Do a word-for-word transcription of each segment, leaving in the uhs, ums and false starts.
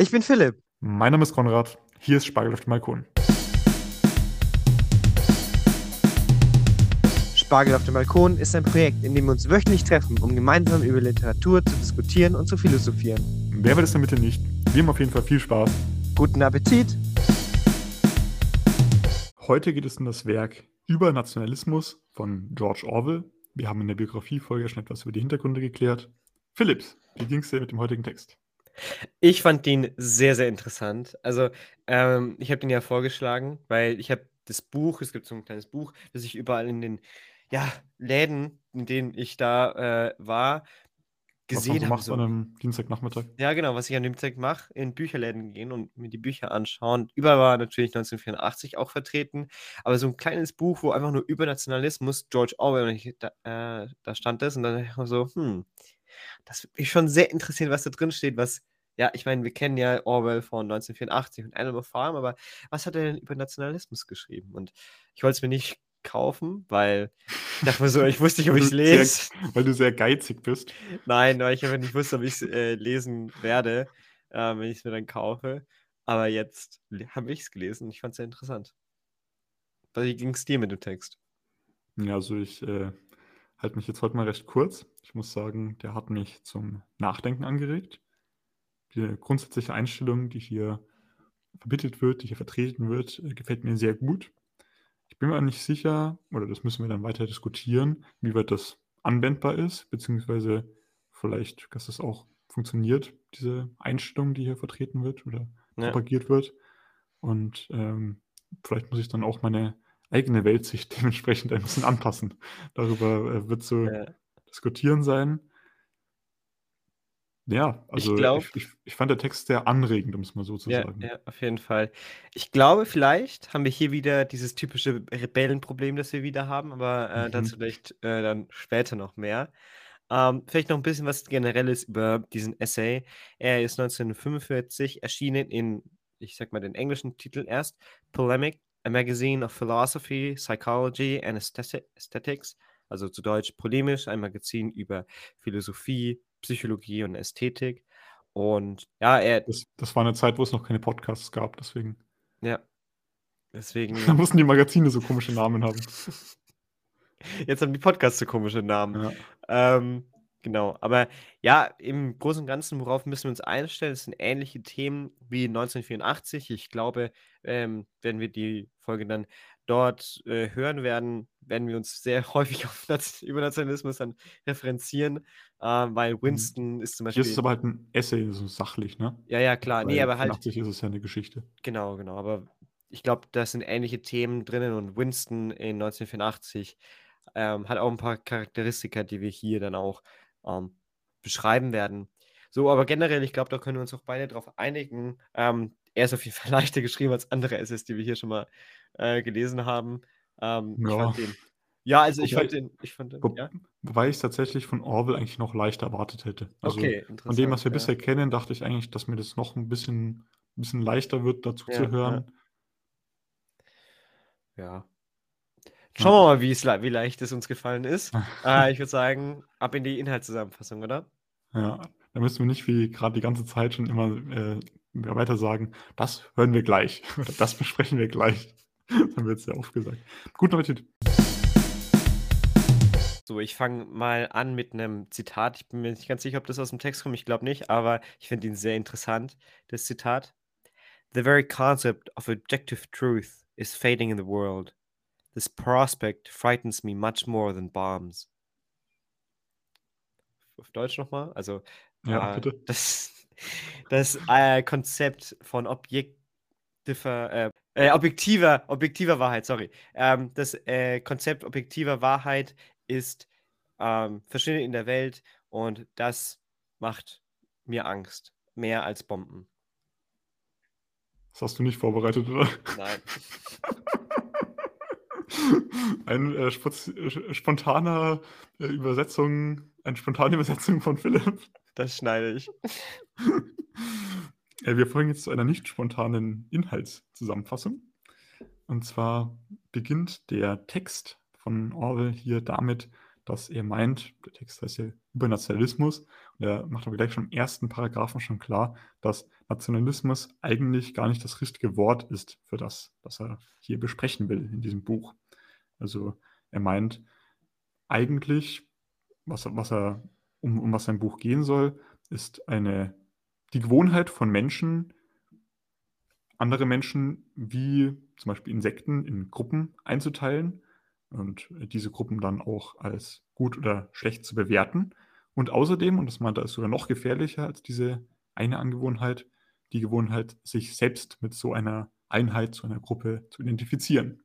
Ich bin Philipp. Mein Name ist Konrad. Hier ist Spargel auf dem Balkon. Spargel auf dem Balkon ist ein Projekt, in dem wir uns wöchentlich treffen, um gemeinsam über Literatur zu diskutieren und zu philosophieren. Wer will es denn bitte nicht? Wir haben auf jeden Fall viel Spaß. Guten Appetit! Heute geht es um das Werk Über Nationalismus von George Orwell. Wir haben in der Biografiefolge schon etwas über die Hintergründe geklärt. Philipps, wie ging es dir mit dem heutigen Text? Ich fand den sehr, sehr interessant. Also, ähm, ich habe den ja vorgeschlagen, weil ich habe das Buch, es gibt so ein kleines Buch, das ich überall in den ja, Läden, in denen ich da äh, war, Was man gesehen so habe. macht So. an einem Dienstagnachmittag? Ja, genau, was ich an dem Tag mache, in Bücherläden gehen und mir die Bücher anschauen. Überall war natürlich neunzehnhundertvierundachtzig auch vertreten, aber so ein kleines Buch, wo einfach nur über Nationalismus, George Orwell, und ich, da, äh, da stand das und dann dachte ich mir so, hm, das würde mich schon sehr interessieren, was da drin steht, was, ja, ich meine, wir kennen ja Orwell von neunzehnhundertvierundachtzig und Animal Farm, aber was hat er denn über Nationalismus geschrieben? Und ich wollte es mir nicht kaufen, weil ich dachte mir so, ich wusste nicht, ob Weil ich es du sehr, lese. weil du sehr geizig bist. Nein, weil ich einfach nicht wusste, ob ich es äh, lesen werde, äh, wenn ich es mir dann kaufe. Aber jetzt habe ich es gelesen und ich fand es sehr interessant. Wie ging es dir mit dem Text? Ja, also ich äh, halte mich jetzt heute mal recht kurz. Ich muss sagen, der hat mich zum Nachdenken angeregt. Die grundsätzliche Einstellung, die hier vermittelt wird, die hier vertreten wird, äh, gefällt mir sehr gut. Ich bin mir nicht sicher, oder das müssen wir dann weiter diskutieren, wie weit das anwendbar ist, beziehungsweise vielleicht, dass das auch funktioniert, diese Einstellung, die hier vertreten wird oder Ja. propagiert wird. Und ähm, vielleicht muss ich dann auch meine eigene Weltsicht dementsprechend ein bisschen anpassen. Darüber äh, wird zu Ja. diskutieren sein. Ja, Ich also glaube, ich, ich, ich fand der Text sehr anregend, um es mal so zu ja, sagen. ja, auf jeden Fall. Ich glaube, vielleicht haben wir hier wieder dieses typische Rebellenproblem, das wir wieder haben, aber äh, dazu Mhm. vielleicht äh, dann später noch mehr. Ähm, vielleicht noch ein bisschen was Generelles über diesen Essay. Er ist neunzehnhundertfünfundvierzig erschienen in, ich sag mal den englischen Titel erst, Polemic, a Magazine of Philosophy, Psychology and Aestheti- Aesthetics, also zu Deutsch polemisch, ein Magazin über Philosophie, Psychologie und Ästhetik. Und ja, er, Das, das war eine Zeit, wo es noch keine Podcasts gab, deswegen. ja, Da deswegen, mussten die Magazine so komische Namen haben. jetzt haben die Podcasts so komische Namen. Ja. Ähm, genau, aber ja, im Großen und Ganzen, worauf müssen wir uns einstellen? Es sind ähnliche Themen wie neunzehnhundertvierundachtzig. Ich glaube, ähm, wenn wir die Folge dann dort äh, hören werden, werden wir uns sehr häufig auf Naz- über Nationalismus dann referenzieren, äh, weil Mhm. Winston ist zum Hier ist es Beispiel, aber halt ein Essay, so sachlich, ne? ja, ja, klar, nee, Bei aber halt, vierundachtzig ist es ja eine Geschichte. genau, genau, aber ich glaube, da sind ähnliche Themen drinnen und Winston in neunzehnhundertvierundachtzig ähm, hat auch ein paar Charakteristika, die wir hier dann auch ähm, beschreiben werden. So, aber generell, ich glaube, da können wir uns auch beide drauf einigen. Ähm, er ist auf jeden Fall leichter geschrieben als andere Essays, die wir hier schon mal äh, gelesen haben. Ähm, ich Ja, fand den, ja, also ich fand wobei, den, ich fand den, wo, ja, wobei ich es tatsächlich von Orwell eigentlich noch leichter erwartet hätte. Also okay, von dem, interessant, was wir ja. bisher kennen, dachte ich eigentlich, dass mir das noch ein bisschen, ein bisschen leichter wird, dazu Ja, zu ja, hören. ja. Schauen Ja. wir mal, wie, es, le- wie leicht es uns gefallen ist. Äh, ich würde sagen, ab in die Inhaltszusammenfassung, oder? Ja, da müssen wir nicht wie gerade die ganze Zeit schon immer äh, weiter sagen, das hören wir gleich oder das besprechen wir gleich. Das haben wir jetzt sehr oft gesagt. Guten Appetit. So, ich fange mal an mit einem Zitat. Ich bin mir nicht ganz sicher, ob das aus dem Text kommt. Ich glaube nicht, aber ich finde ihn sehr interessant, das Zitat. The very concept of objective truth is fading in the world. This prospect frightens me much more than bombs. Auf Deutsch nochmal. Also, Ja, äh, bitte. das, das äh, Konzept von objektiver, äh, äh, objektiver, objektiver Wahrheit, sorry. Ähm, das äh, Konzept objektiver Wahrheit ist ähm, verschwindet in der Welt und das macht mir Angst. Mehr als Bomben. Das hast du nicht vorbereitet, oder? Nein. Ein äh, spoz- äh, spontaner äh, Übersetzung, eine spontane Übersetzung von Philipp. Das schneide ich. Äh, wir folgen jetzt zu einer nicht spontanen Inhaltszusammenfassung. Und zwar beginnt der Text von Orwell hier damit, dass er meint, der Text heißt ja Übernationalismus, und er macht aber gleich schon im ersten Paragraphen schon klar, dass Nationalismus eigentlich gar nicht das richtige Wort ist für das, was er hier besprechen will in diesem Buch. Also er meint eigentlich, was er, was er um, um was sein Buch gehen soll, ist eine, die Gewohnheit von Menschen, andere Menschen wie zum Beispiel Insekten in Gruppen einzuteilen und diese Gruppen dann auch als gut oder schlecht zu bewerten. Und außerdem, und das meint er, ist sogar noch gefährlicher als diese eine Angewohnheit, die Gewohnheit, sich selbst mit so einer Einheit, so einer Gruppe zu identifizieren.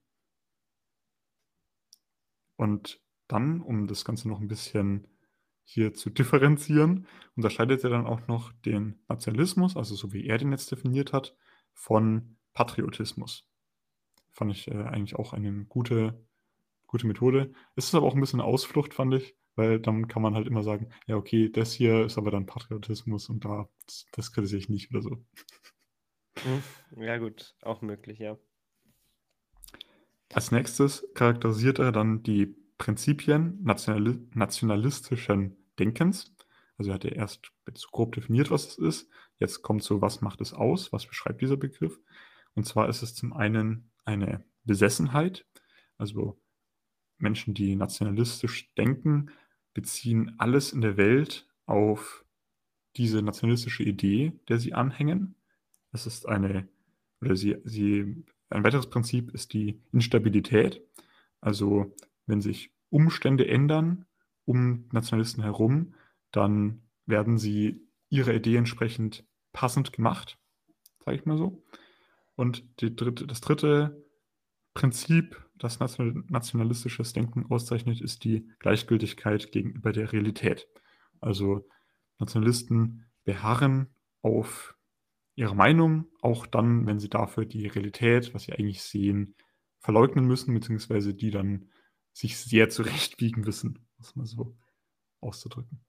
Und dann, um das Ganze noch ein bisschen hier zu differenzieren, unterscheidet er dann auch noch den Nationalismus, also so wie er den jetzt definiert hat, von Patriotismus. Fand ich äh, eigentlich auch eine gute, gute Methode. Es ist aber auch ein bisschen eine Ausflucht, fand ich, weil dann kann man halt immer sagen, ja, okay, das hier ist aber dann Patriotismus und da, das, das kritisiere ich nicht oder so. Hm, Ja, gut, auch möglich, ja. Als nächstes charakterisiert er dann die Prinzipien nationali nationalistischen Denkens. Also er hat ja erst jetzt grob definiert, was es ist. Jetzt kommt so, was macht es aus? Was beschreibt dieser Begriff? Und zwar ist es zum einen eine Besessenheit. Also Menschen, die nationalistisch denken, beziehen alles in der Welt auf diese nationalistische Idee, der sie anhängen. Das ist eine, oder sie, sie, ein weiteres Prinzip ist die Instabilität. Also wenn sich Umstände ändern um Nationalisten herum, dann werden sie ihrer Idee entsprechend passend gemacht, sage ich mal so. Und die dritte, das dritte Prinzip, das nation- nationalistisches Denken auszeichnet, ist die Gleichgültigkeit gegenüber der Realität. Also Nationalisten beharren auf ihre Meinung, auch dann, wenn sie dafür die Realität, was sie eigentlich sehen, verleugnen müssen, beziehungsweise die dann sich sehr zurechtbiegen wissen, muss man so auszudrücken.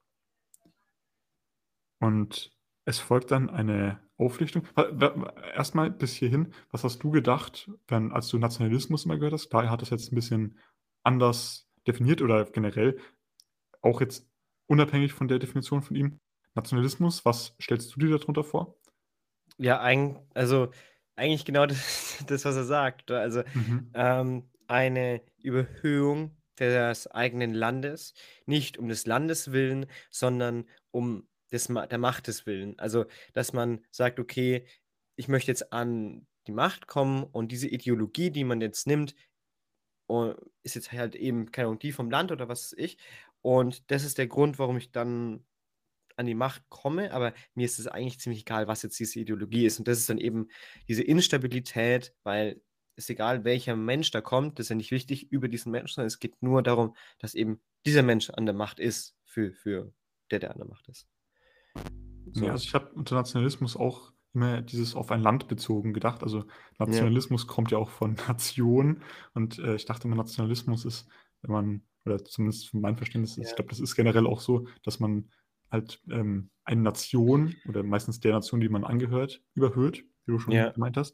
Und es folgt dann eine Auflichtung. Wa- wa- Erstmal bis hierhin, was hast du gedacht, wenn, als du Nationalismus immer gehört hast? Klar, er hat das jetzt ein bisschen anders definiert oder generell, auch jetzt unabhängig von der Definition von ihm. Nationalismus, was stellst du dir darunter vor? Ja, eig also eigentlich genau das, das, was er sagt. Also Mhm. ähm, eine Überhöhung des eigenen Landes, nicht um des Landes willen, sondern um des, Ma der Macht des Willen. Also, dass man sagt, okay, ich möchte jetzt an die Macht kommen und diese Ideologie, die man jetzt nimmt, oh, ist jetzt halt eben, keine Ahnung, die vom Land oder was weiß ich. Und das ist der Grund, warum ich dann an die Macht komme, aber mir ist es eigentlich ziemlich egal, was jetzt diese Ideologie ist. Und das ist dann eben diese Instabilität, weil es egal, welcher Mensch da kommt, das ist ja nicht wichtig über diesen Menschen, sondern es geht nur darum, dass eben dieser Mensch an der Macht ist, für, für der, der an der Macht ist. Ja, So. also ich habe unter Nationalismus auch immer dieses auf ein Land bezogen gedacht. Also Ja. Nationalismus kommt ja auch von Nation und äh, ich dachte immer, Nationalismus ist, wenn man, oder zumindest von meinem Verständnis ist, ich Ja. glaube, das ist generell auch so, dass man halt ähm, eine Nation oder meistens der Nation, die man angehört, überhöht, wie du schon Ja. gemeint hast.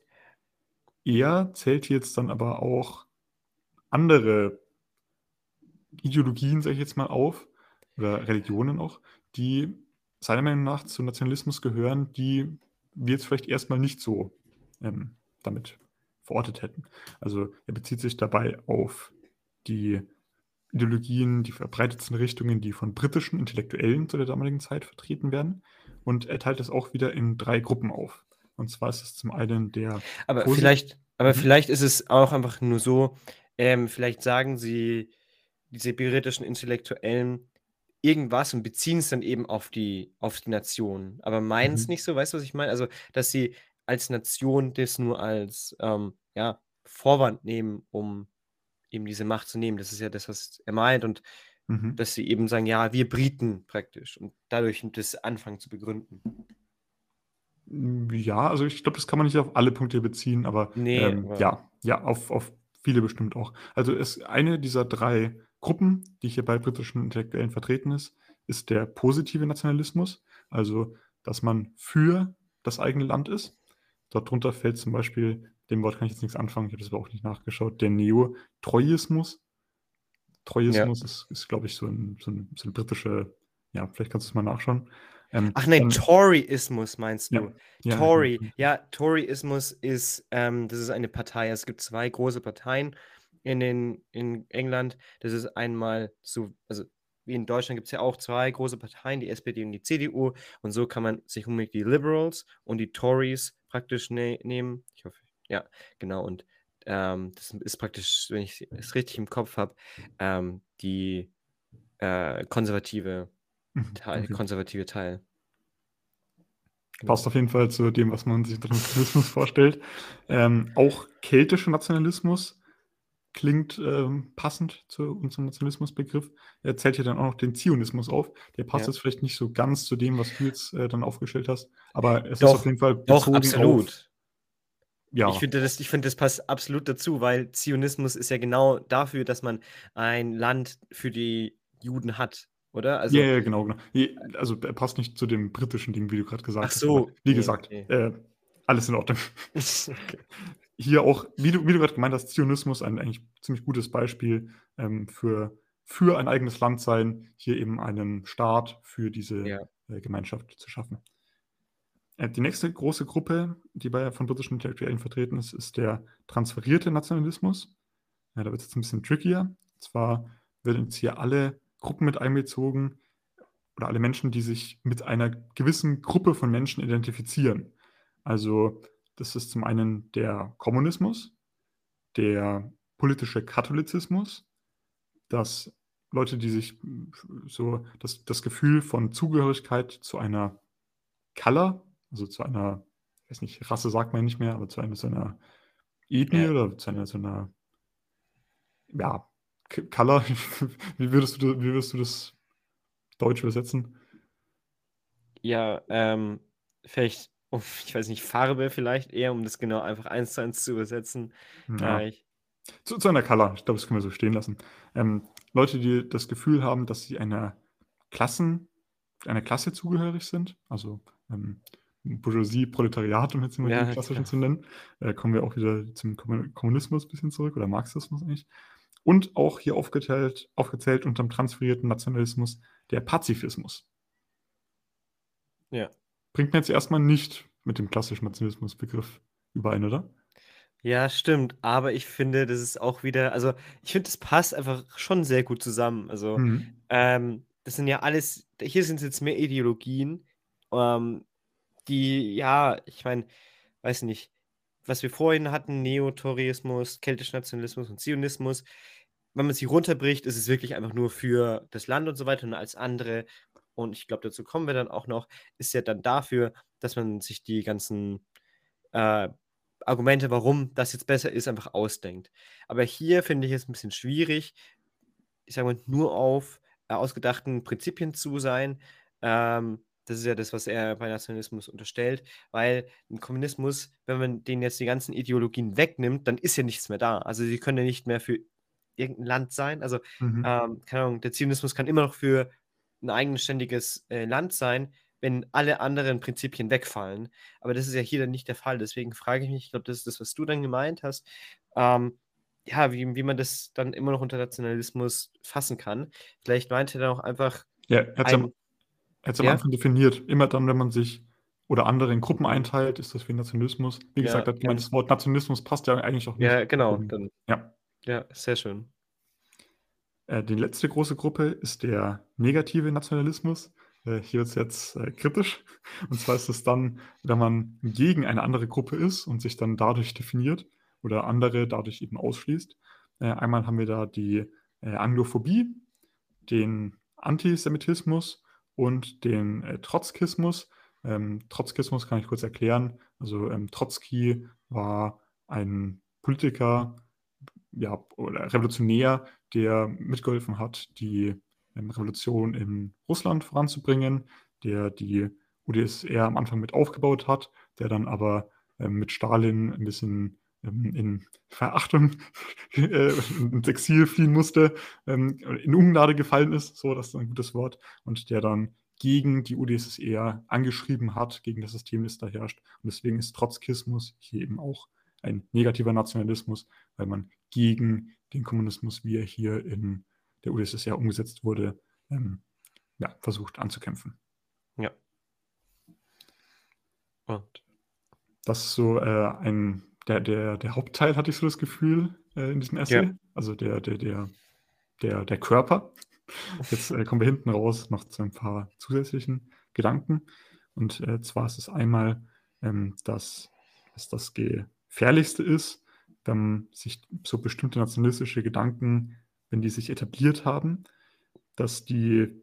Er zählt jetzt dann aber auch andere Ideologien, sage ich jetzt mal, auf, oder Religionen auch, die seiner Meinung nach zu Nationalismus gehören, die wir jetzt vielleicht erstmal nicht so ähm, damit verortet hätten. Also er bezieht sich dabei auf die Ideologien, die verbreitetsten Richtungen, die von britischen Intellektuellen zu der damaligen Zeit vertreten werden. Und er teilt das auch wieder in drei Gruppen auf. Und zwar ist es zum einen der Aber Posit vielleicht, aber mhm. vielleicht ist es auch einfach nur so, ähm, vielleicht sagen sie, diese britischen Intellektuellen, irgendwas und beziehen es dann eben auf die, auf die Nation. Aber meinen es Mhm. nicht so, weißt du, was ich meine? Also, dass sie als Nation das nur als ähm, ja, Vorwand nehmen, um eben diese Macht zu nehmen. Das ist ja das, was er meint. Und Mhm. dass sie eben sagen, ja, wir Briten praktisch. Und dadurch das anfangen zu begründen. Ja, also ich glaube, das kann man nicht auf alle Punkte beziehen, aber Nee, ähm, aber ja, ja, auf, auf viele bestimmt auch. Also es, eine dieser drei Gruppen, die hier bei britischen Intellektuellen vertreten ist, ist der positive Nationalismus, also dass man für das eigene Land ist. Darunter fällt zum Beispiel, dem Wort kann ich jetzt nichts anfangen, ich habe das aber auch nicht nachgeschaut, der Neo-Troyismus. Ja. Troyismus ist, ist glaube ich, so ein, so ein, so ein britische, ja, vielleicht kannst du es mal nachschauen. Ähm, Ach nein, dann, Toryismus meinst ja, du? ja, genau. Tory, ja, Toryismus ist, ähm, das ist eine Partei. Es gibt zwei große Parteien in, den, in England. Das ist einmal so, also wie in Deutschland gibt es ja auch zwei große Parteien, die S P D und die C D U. Und so kann man sich unbedingt die Liberals und die Tories praktisch ne nehmen. Ich hoffe, ja, genau. Und ähm, das ist praktisch, wenn ich es richtig im Kopf habe, ähm, die äh, konservative Mhm, Teil, okay. konservative Teil. Genau. Passt auf jeden Fall zu dem, was man sich unter Nationalismus vorstellt. Ähm, auch keltischer Nationalismus klingt ähm, passend zu unserem Nationalismusbegriff. Er zählt hier dann auch noch den Zionismus auf. Der passt Ja. jetzt vielleicht nicht so ganz zu dem, was du jetzt äh, dann aufgestellt hast, aber es ist auf Doch, jeden Fall doch, bezogen auf, absolut. Ich ja, finde, das, ich finde, das passt absolut dazu, weil Zionismus ist ja genau dafür, dass man ein Land für die Juden hat, oder? ja, Also, ja, genau, genau. Je- Also er passt nicht zu dem britischen Ding, wie du gerade ach gesagt hast, aber so, wie nee, gesagt, okay. äh, alles in Ordnung. Okay. Hier auch, wie du, wie du gerade gemeint hast, Zionismus ein eigentlich ziemlich gutes Beispiel ähm, für, für ein eigenes Land sein, hier eben einen Staat für diese Ja, äh, Gemeinschaft zu schaffen. Äh, die nächste große Gruppe, die bei von britischen Intellektuellen vertreten ist, ist der transferierte Nationalismus. Ja, da wird es jetzt ein bisschen trickier. Und zwar werden jetzt hier alle Gruppen mit einbezogen oder alle Menschen, die sich mit einer gewissen Gruppe von Menschen identifizieren. Also das ist zum einen der Kommunismus, der politische Katholizismus, dass Leute, die sich mm, so das, das Gefühl von Zugehörigkeit zu einer Color, also zu einer, ich weiß nicht, Rasse sagt man nicht mehr, aber zu einer, zu einer Ethnie ja, oder zu einer, zu einer, ja, K- Color, wie würdest du, wie würdest du das Deutsch übersetzen? ja, ähm, vielleicht, um, ich weiß nicht, Farbe vielleicht eher, um das genau einfach eins zu eins zu übersetzen. Ja, Äh, ich, zu, zu einer Color, ich glaube, das können wir so stehen lassen. Ähm, Leute, die das Gefühl haben, dass sie einer Klassen, einer Klasse zugehörig sind, also ähm, Bourgeoisie, Proletariat, um jetzt mal die ja, klassischen genau. zu nennen, äh, kommen wir auch wieder zum Kommun- Kommunismus ein bisschen zurück oder Marxismus eigentlich. Und auch hier aufgeteilt, aufgezählt unter dem transferierten Nationalismus der Pazifismus. Ja. Bringt mir jetzt erstmal nicht mit dem klassischen Nationalismusbegriff überein, oder? Ja, stimmt, aber ich finde, das ist auch wieder, also ich finde, das passt einfach schon sehr gut zusammen. Also, Mhm. ähm, das sind ja alles, hier sind es jetzt mehr Ideologien, ähm, die, ja, ich meine, weiß nicht, was wir vorhin hatten, Neotoryismus, keltischer Nationalismus und Zionismus, wenn man sie runterbricht, ist es wirklich einfach nur für das Land und so weiter und als andere, und ich glaube, dazu kommen wir dann auch noch, ist ja dann dafür, dass man sich die ganzen äh, Argumente, warum das jetzt besser ist, einfach ausdenkt. Aber hier finde ich es ein bisschen schwierig, ich sage mal, nur auf äh, ausgedachten Prinzipien zu sein. Ähm, das ist ja das, was er bei Nationalismus unterstellt, weil im Kommunismus, wenn man denen jetzt die ganzen Ideologien wegnimmt, dann ist ja nichts mehr da. Also sie können ja nicht mehr für irgendein Land sein. Also, Mhm. ähm, keine Ahnung, der Zionismus kann immer noch für ein eigenständiges äh, Land sein, wenn alle anderen Prinzipien wegfallen. Aber das ist ja hier dann nicht der Fall. Deswegen frage ich mich, ich glaube, das ist das, was du dann gemeint hast. Ähm, ja, wie, wie man das dann immer noch unter Nationalismus fassen kann. Vielleicht meinte er dann auch einfach Ja, er hat es am, ein, er hat's am ja, Anfang definiert. Immer dann, wenn man sich oder andere in Gruppen einteilt, ist das wie Nationalismus. Wie gesagt, ja, er hat gemeint, ganz, das Wort Nationalismus passt ja eigentlich auch nicht. ja, genau, Deswegen, dann, ja. ja, sehr schön. Äh, die letzte große Gruppe ist der negative Nationalismus. Äh, hier wird es jetzt äh, kritisch. Und zwar ist es dann, wenn man gegen eine andere Gruppe ist und sich dann dadurch definiert oder andere dadurch eben ausschließt. Äh, einmal haben wir da die äh, Anglophobie, den Antisemitismus und den äh, Trotzkismus. Ähm, Trotzkismus kann ich kurz erklären. Also ähm, Trotzki war ein Politiker, ja, oder Revolutionär, der mitgeholfen hat, die ähm, Revolution in Russland voranzubringen, der die U d S S R am Anfang mit aufgebaut hat, der dann aber ähm, mit Stalin ein bisschen ähm, in Verachtung äh, ins Exil fliehen musste, ähm, in Ungnade gefallen ist, so, das ist ein gutes Wort, und der dann gegen die U d S S R angeschrieben hat, gegen das System, das da herrscht. Und deswegen ist Trotzkismus hier eben auch ein negativer Nationalismus, weil man gegen den Kommunismus, wie er hier in der U d S S R umgesetzt wurde, ähm, ja, versucht anzukämpfen. Ja. Und Das ist so äh, ein, der, der, der Hauptteil, hatte ich so das Gefühl, äh, in diesem ja. Essay. Also der, der, der, der, der Körper. Jetzt äh, kommen wir hinten raus noch zu ein paar zusätzlichen Gedanken. Und äh, zwar ist es einmal, ähm, dass es das Gefährlichste ist, wenn sich so bestimmte nationalistische Gedanken, wenn die sich etabliert haben, dass die,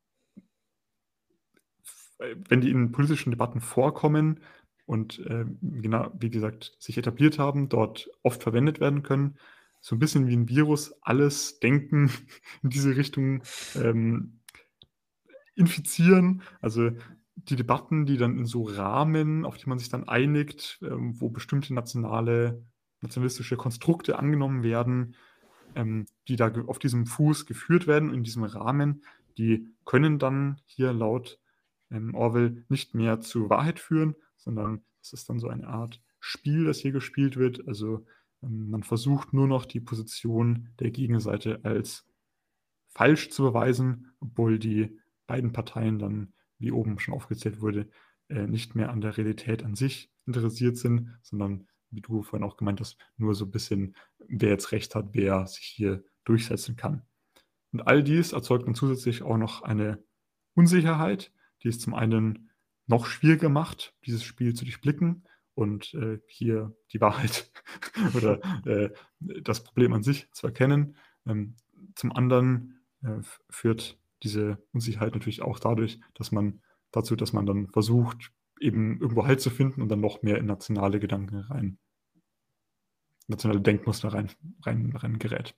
äh, wenn die in politischen Debatten vorkommen und äh, genau, wie gesagt, sich etabliert haben, dort oft verwendet werden können, so ein bisschen wie ein Virus, alles Denken in diese Richtung ähm, infizieren. Also die Debatten, die dann in so Rahmen, auf die man sich dann einigt, ähm, wo bestimmte nationale, nationalistische Konstrukte angenommen werden, ähm, die da ge- auf diesem Fuß geführt werden, in diesem Rahmen, die können dann hier laut ähm, Orwell nicht mehr zur Wahrheit führen, sondern es ist dann so eine Art Spiel, das hier gespielt wird. Also ähm, man versucht nur noch die Position der Gegenseite als falsch zu beweisen, obwohl die beiden Parteien dann, wie oben schon aufgezählt wurde, äh, nicht mehr an der Realität an sich interessiert sind, sondern, wie du vorhin auch gemeint hast, nur so ein bisschen, wer jetzt recht hat, wer sich hier durchsetzen kann. Und all dies erzeugt dann zusätzlich auch noch eine Unsicherheit, die es zum einen noch schwieriger macht, dieses Spiel zu durchblicken und äh, hier die Wahrheit oder äh, das Problem an sich zu erkennen. Ähm, zum anderen äh, führt diese Unsicherheit natürlich auch dadurch, dass man dazu, dass man dann versucht, eben irgendwo Halt zu finden und dann noch mehr in nationale Gedanken rein, nationale Denkmuster rein, rein, rein gerät.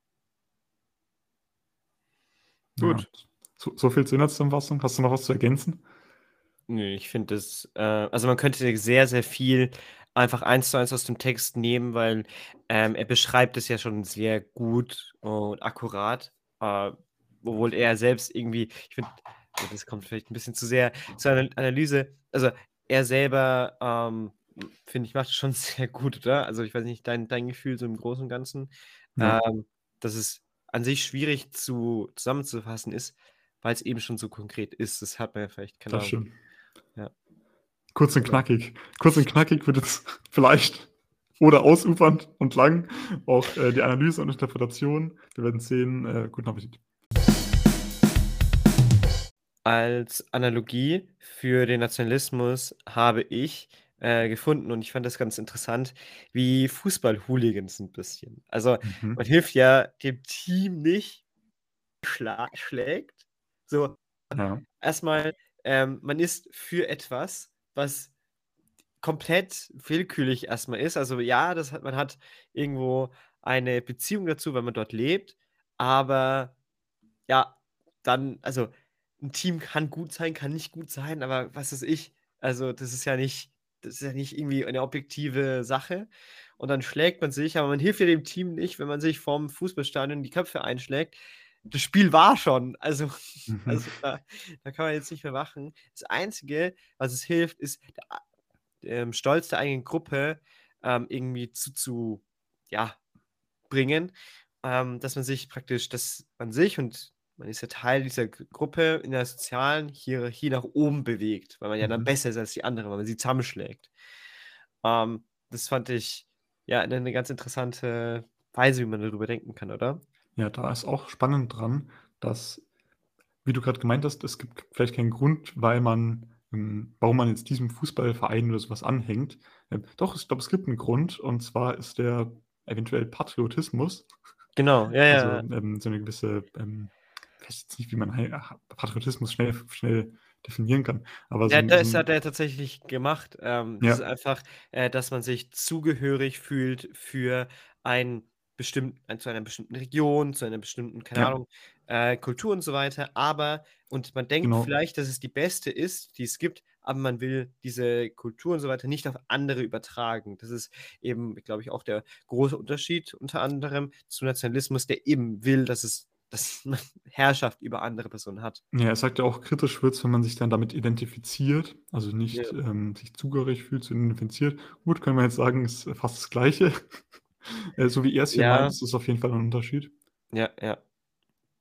Ja, Gut. so, so viel zur Inhaltszusammenfassung. Hast du noch was zu ergänzen? Nö, ich finde das, äh, also man könnte sehr, sehr viel einfach eins zu eins aus dem Text nehmen, weil ähm, er beschreibt es ja schon sehr gut und akkurat, äh, obwohl er selbst irgendwie, ich finde, das kommt vielleicht ein bisschen zu sehr zur Ana- Analyse, also er selber, ähm, finde ich, macht es schon sehr gut, oder? Also ich weiß nicht, dein, dein Gefühl so im Großen und Ganzen, Ja, ähm, dass es an sich schwierig zu, zusammenzufassen ist, weil es eben schon so konkret ist. Das hat man ja vielleicht, keine das Ahnung. stimmt. Ja. Kurz und knackig. Kurz und knackig wird jetzt vielleicht oder ausufernd und lang auch äh, die Analyse und Interpretation. Wir werden sehen. Äh, guten Appetit. Als Analogie für den Nationalismus habe ich äh, gefunden und ich fand das ganz interessant, wie Fußball-Hooligans ein bisschen. Also Mhm. man hilft ja dem Team nicht, schla schlägt. So, Ja, erstmal, ähm, man ist für etwas, was komplett willkürlich erstmal ist. Also ja, das hat, man hat irgendwo eine Beziehung dazu, wenn man dort lebt, aber ja, dann, also ein Team kann gut sein, kann nicht gut sein, aber was weiß ich, also das ist ja nicht, das ist ja nicht irgendwie eine objektive Sache. Und dann schlägt man sich, aber man hilft ja dem Team nicht, wenn man sich vorm Fußballstadion die Köpfe einschlägt. Das Spiel war schon, also, mhm. also da, da kann man jetzt nicht mehr machen. Das Einzige, was es hilft, ist der ähm, Stolz der eigenen Gruppe ähm, irgendwie zu, zu ja, bringen, ähm, dass man sich praktisch, dass man sich und man ist ja Teil dieser G Gruppe in der sozialen Hierarchie nach oben bewegt, weil man ja dann Mhm. besser ist als die anderen, weil man sie zusammenschlägt. Ähm, das fand ich ja eine 'ne ganz interessante Weise, wie man darüber denken kann, oder? Ja, da ist auch spannend dran, dass, wie du gerade gemeint hast, es gibt vielleicht keinen Grund, weil man, ähm, warum man jetzt diesem Fußballverein oder sowas anhängt. Ähm, doch, ich glaube, es gibt einen Grund, und zwar ist der eventuell Patriotismus. Genau, ja, Also, ja. ähm, so eine gewisse, ähm, ich weiß jetzt nicht, wie man hei Patriotismus schnell schnell definieren kann, aber so Ja, 'n so das hat 'n er tatsächlich gemacht. Ähm, das ist ja, einfach, äh, dass man sich zugehörig fühlt für ein bestimmt äh, zu einer bestimmten Region, zu einer bestimmten, keine ja, Ahnung, äh, Kultur und so weiter. Aber und man denkt genau. vielleicht, dass es die beste ist, die es gibt, aber man will diese Kultur und so weiter nicht auf andere übertragen. Das ist eben, glaube ich, auch der große Unterschied unter anderem zu Nationalismus, der eben will, dass es dass man Herrschaft über andere Personen hat. Ja, er sagt ja auch, kritisch wird's, wenn man sich dann damit identifiziert, also Ja, nicht, ähm, sich zugehörig fühlt, zu identifiziert. Gut, können wir jetzt sagen, ist fast das Gleiche. Äh, so wie er es hier meint, ja, ist es auf jeden Fall ein Unterschied. ja, ja.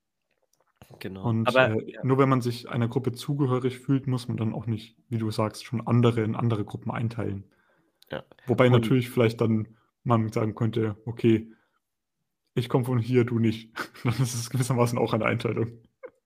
Genau. Und, Aber äh, ja. nur wenn man sich einer Gruppe zugehörig fühlt, muss man dann auch nicht, wie du sagst, schon andere in andere Gruppen einteilen. Ja. Wobei Und natürlich vielleicht dann man sagen könnte: „Okay, ich komme von hier, du nicht.“ Dann ist es gewissermaßen auch eine Einteilung.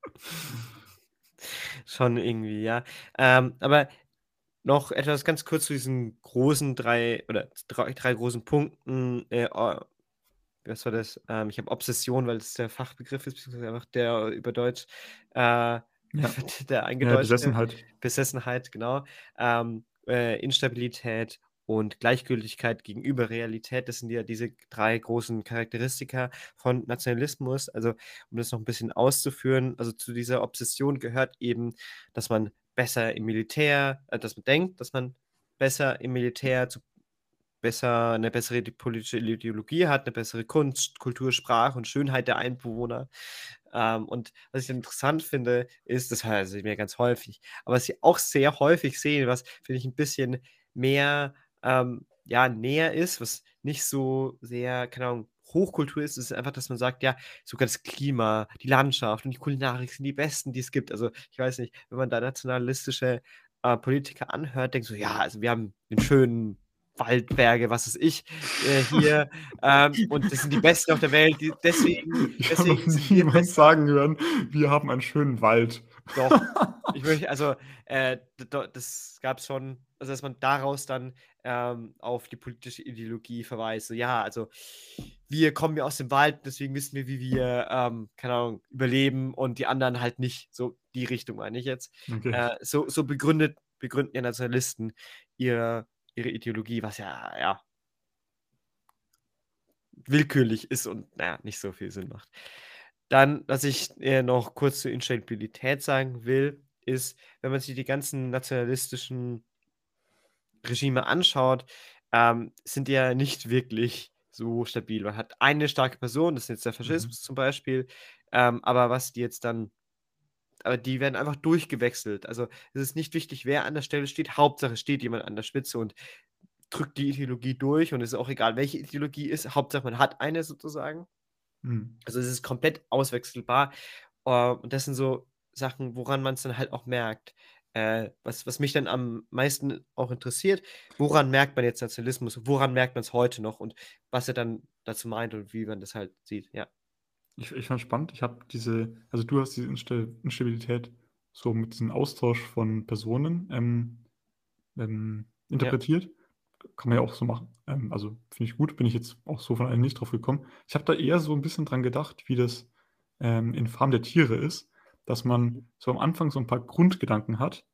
schon irgendwie, ja. Ähm, aber noch etwas ganz kurz zu diesen großen drei oder drei drei großen Punkten, äh, o was war das? Ähm, ich habe Obsession, weil das der Fachbegriff ist, beziehungsweise einfach der über Deutsch, äh, Ja. der Ja, Eingedeutschte. Besessenheit. Besessenheit, genau. Ähm, äh, Instabilität und Gleichgültigkeit gegenüber Realität, das sind ja diese drei großen Charakteristika von Nationalismus. Also, um das noch ein bisschen auszuführen, also, zu dieser Obsession gehört eben, dass man besser im Militär äh, dass man denkt, dass man besser im Militär zu besser eine bessere ide politische Ideologie hat, eine bessere Kunst, Kultur, Sprache und Schönheit der Einwohner. Ähm, und was ich interessant finde, ist, das höre ich mir ganz häufig, aber was ich auch sehr häufig sehe, was, finde ich, ein bisschen mehr, ähm, ja, näher ist, was nicht so sehr, keine Ahnung, Hochkultur ist, ist einfach, dass man sagt, ja, sogar das Klima, die Landschaft und die Kulinarik sind die besten, die es gibt. Also, ich weiß nicht, wenn man da nationalistische, äh, Politiker anhört, denkt so: „Ja, also wir haben den schönen Waldberge, was weiß ich, äh, hier, ähm, und das sind die Besten auf der Welt, die deswegen Ich habe noch deswegen sind wir niemand besser. sagen hören: „Wir haben einen schönen Wald.“ Doch, ich möchte also, äh, d do das gab's schon, also, dass man daraus dann, ähm, auf die politische Ideologie verweist. So: „Ja, also, wir kommen ja aus dem Wald, deswegen wissen wir, wie wir, ähm, keine Ahnung, überleben und die anderen halt nicht.“ So die Richtung meine ich jetzt. Okay. Äh, so so begründet begründen ja Nationalisten ihre ihre Ideologie, was ja, ja, willkürlich ist und, na ja, nicht so viel Sinn macht. Dann, was ich, äh, noch kurz zur Instabilität sagen will, ist, wenn man sich die ganzen nationalistischen Regime anschaut, ähm, sind die ja nicht wirklich so stabil. Man hat eine starke Person, das ist jetzt der Mhm. Faschismus zum Beispiel, ähm, aber was die jetzt dann aber die werden einfach durchgewechselt. Also, es ist nicht wichtig, wer an der Stelle steht. Hauptsache, es steht jemand an der Spitze und drückt die Ideologie durch und es ist auch egal, welche Ideologie ist. Hauptsache, man hat eine sozusagen. Mhm. Also, es ist komplett auswechselbar. Äh, und das sind so Sachen, woran man es dann halt auch merkt. Äh, was was mich dann am meisten auch interessiert, woran merkt man jetzt Nationalismus? Woran merkt man es heute noch und was er dann dazu meint und wie man das halt sieht, ja. Ich ich fand's spannend. Ich habe diese also, du hast diese Insta Instabilität so mit diesem Austausch von Personen, ähm, ähm, Ja, interpretiert. Kann man ja auch so machen. Ähm, also, finde ich gut, bin ich jetzt auch so von alleine nicht drauf gekommen. Ich habe da eher so 'n bisschen dran gedacht, wie das, ähm, in Farm der Tiere ist, dass man so am Anfang so 'n paar Grundgedanken hat,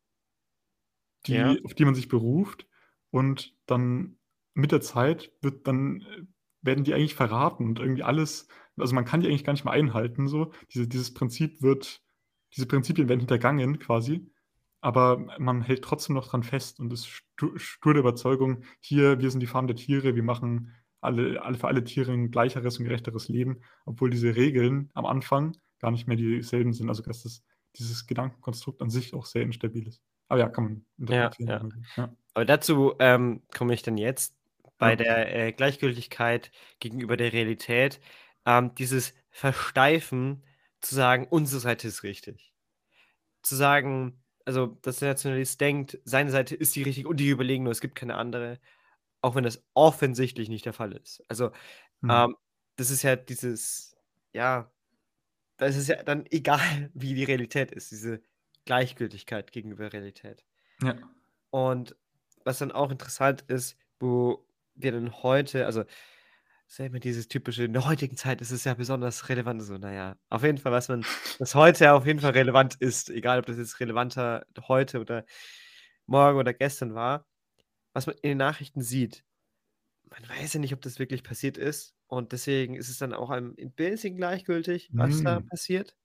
ja, die auf die man sich beruft und dann mit der Zeit wird dann äh, werden die eigentlich verraten und irgendwie alles also, man kann die eigentlich gar nicht mehr einhalten so. Diese dieses Prinzip wird diese Prinzipien werden hintergangen quasi, aber man hält trotzdem noch dran fest und ist stu stur der Überzeugung: „Hier, wir sind die Farm der Tiere, wir machen alle alle für alle Tiere 'n gleicheres und gerechteres Leben“, obwohl diese Regeln am Anfang gar nicht mehr dieselben sind. Also, dass das dieses Gedankenkonstrukt an sich auch sehr instabil ist. Aber ja, kann man ja, interpretieren, ja. wie man will. Ja, Aber dazu, ähm, komme ich dann jetzt bei ja. der, äh, Gleichgültigkeit gegenüber der Realität, ähm, dieses Versteifen zu sagen: „Unsere Seite ist richtig.“ Zu sagen, also, dass der Nationalist denkt, seine Seite ist die richtige und die überlegene, es gibt keine andere, auch wenn das offensichtlich nicht der Fall ist. Also, Mhm. ähm, das ist ja dieses, ja, das ist ja dann egal, wie die Realität ist, diese Gleichgültigkeit gegenüber Realität. Ja. Und was dann auch interessant ist, wo wir dann heute, also, ist ja immer dieses typische, in der heutigen Zeit ist es ja besonders relevant, so, na ja, auf jeden Fall, was man was heute auf jeden Fall relevant ist, egal ob das jetzt relevanter heute oder morgen oder gestern war, was man in den Nachrichten sieht. Man weiß ja nicht, ob das wirklich passiert ist und deswegen ist es dann auch einem 'n bisschen gleichgültig, was da Mhm. passiert.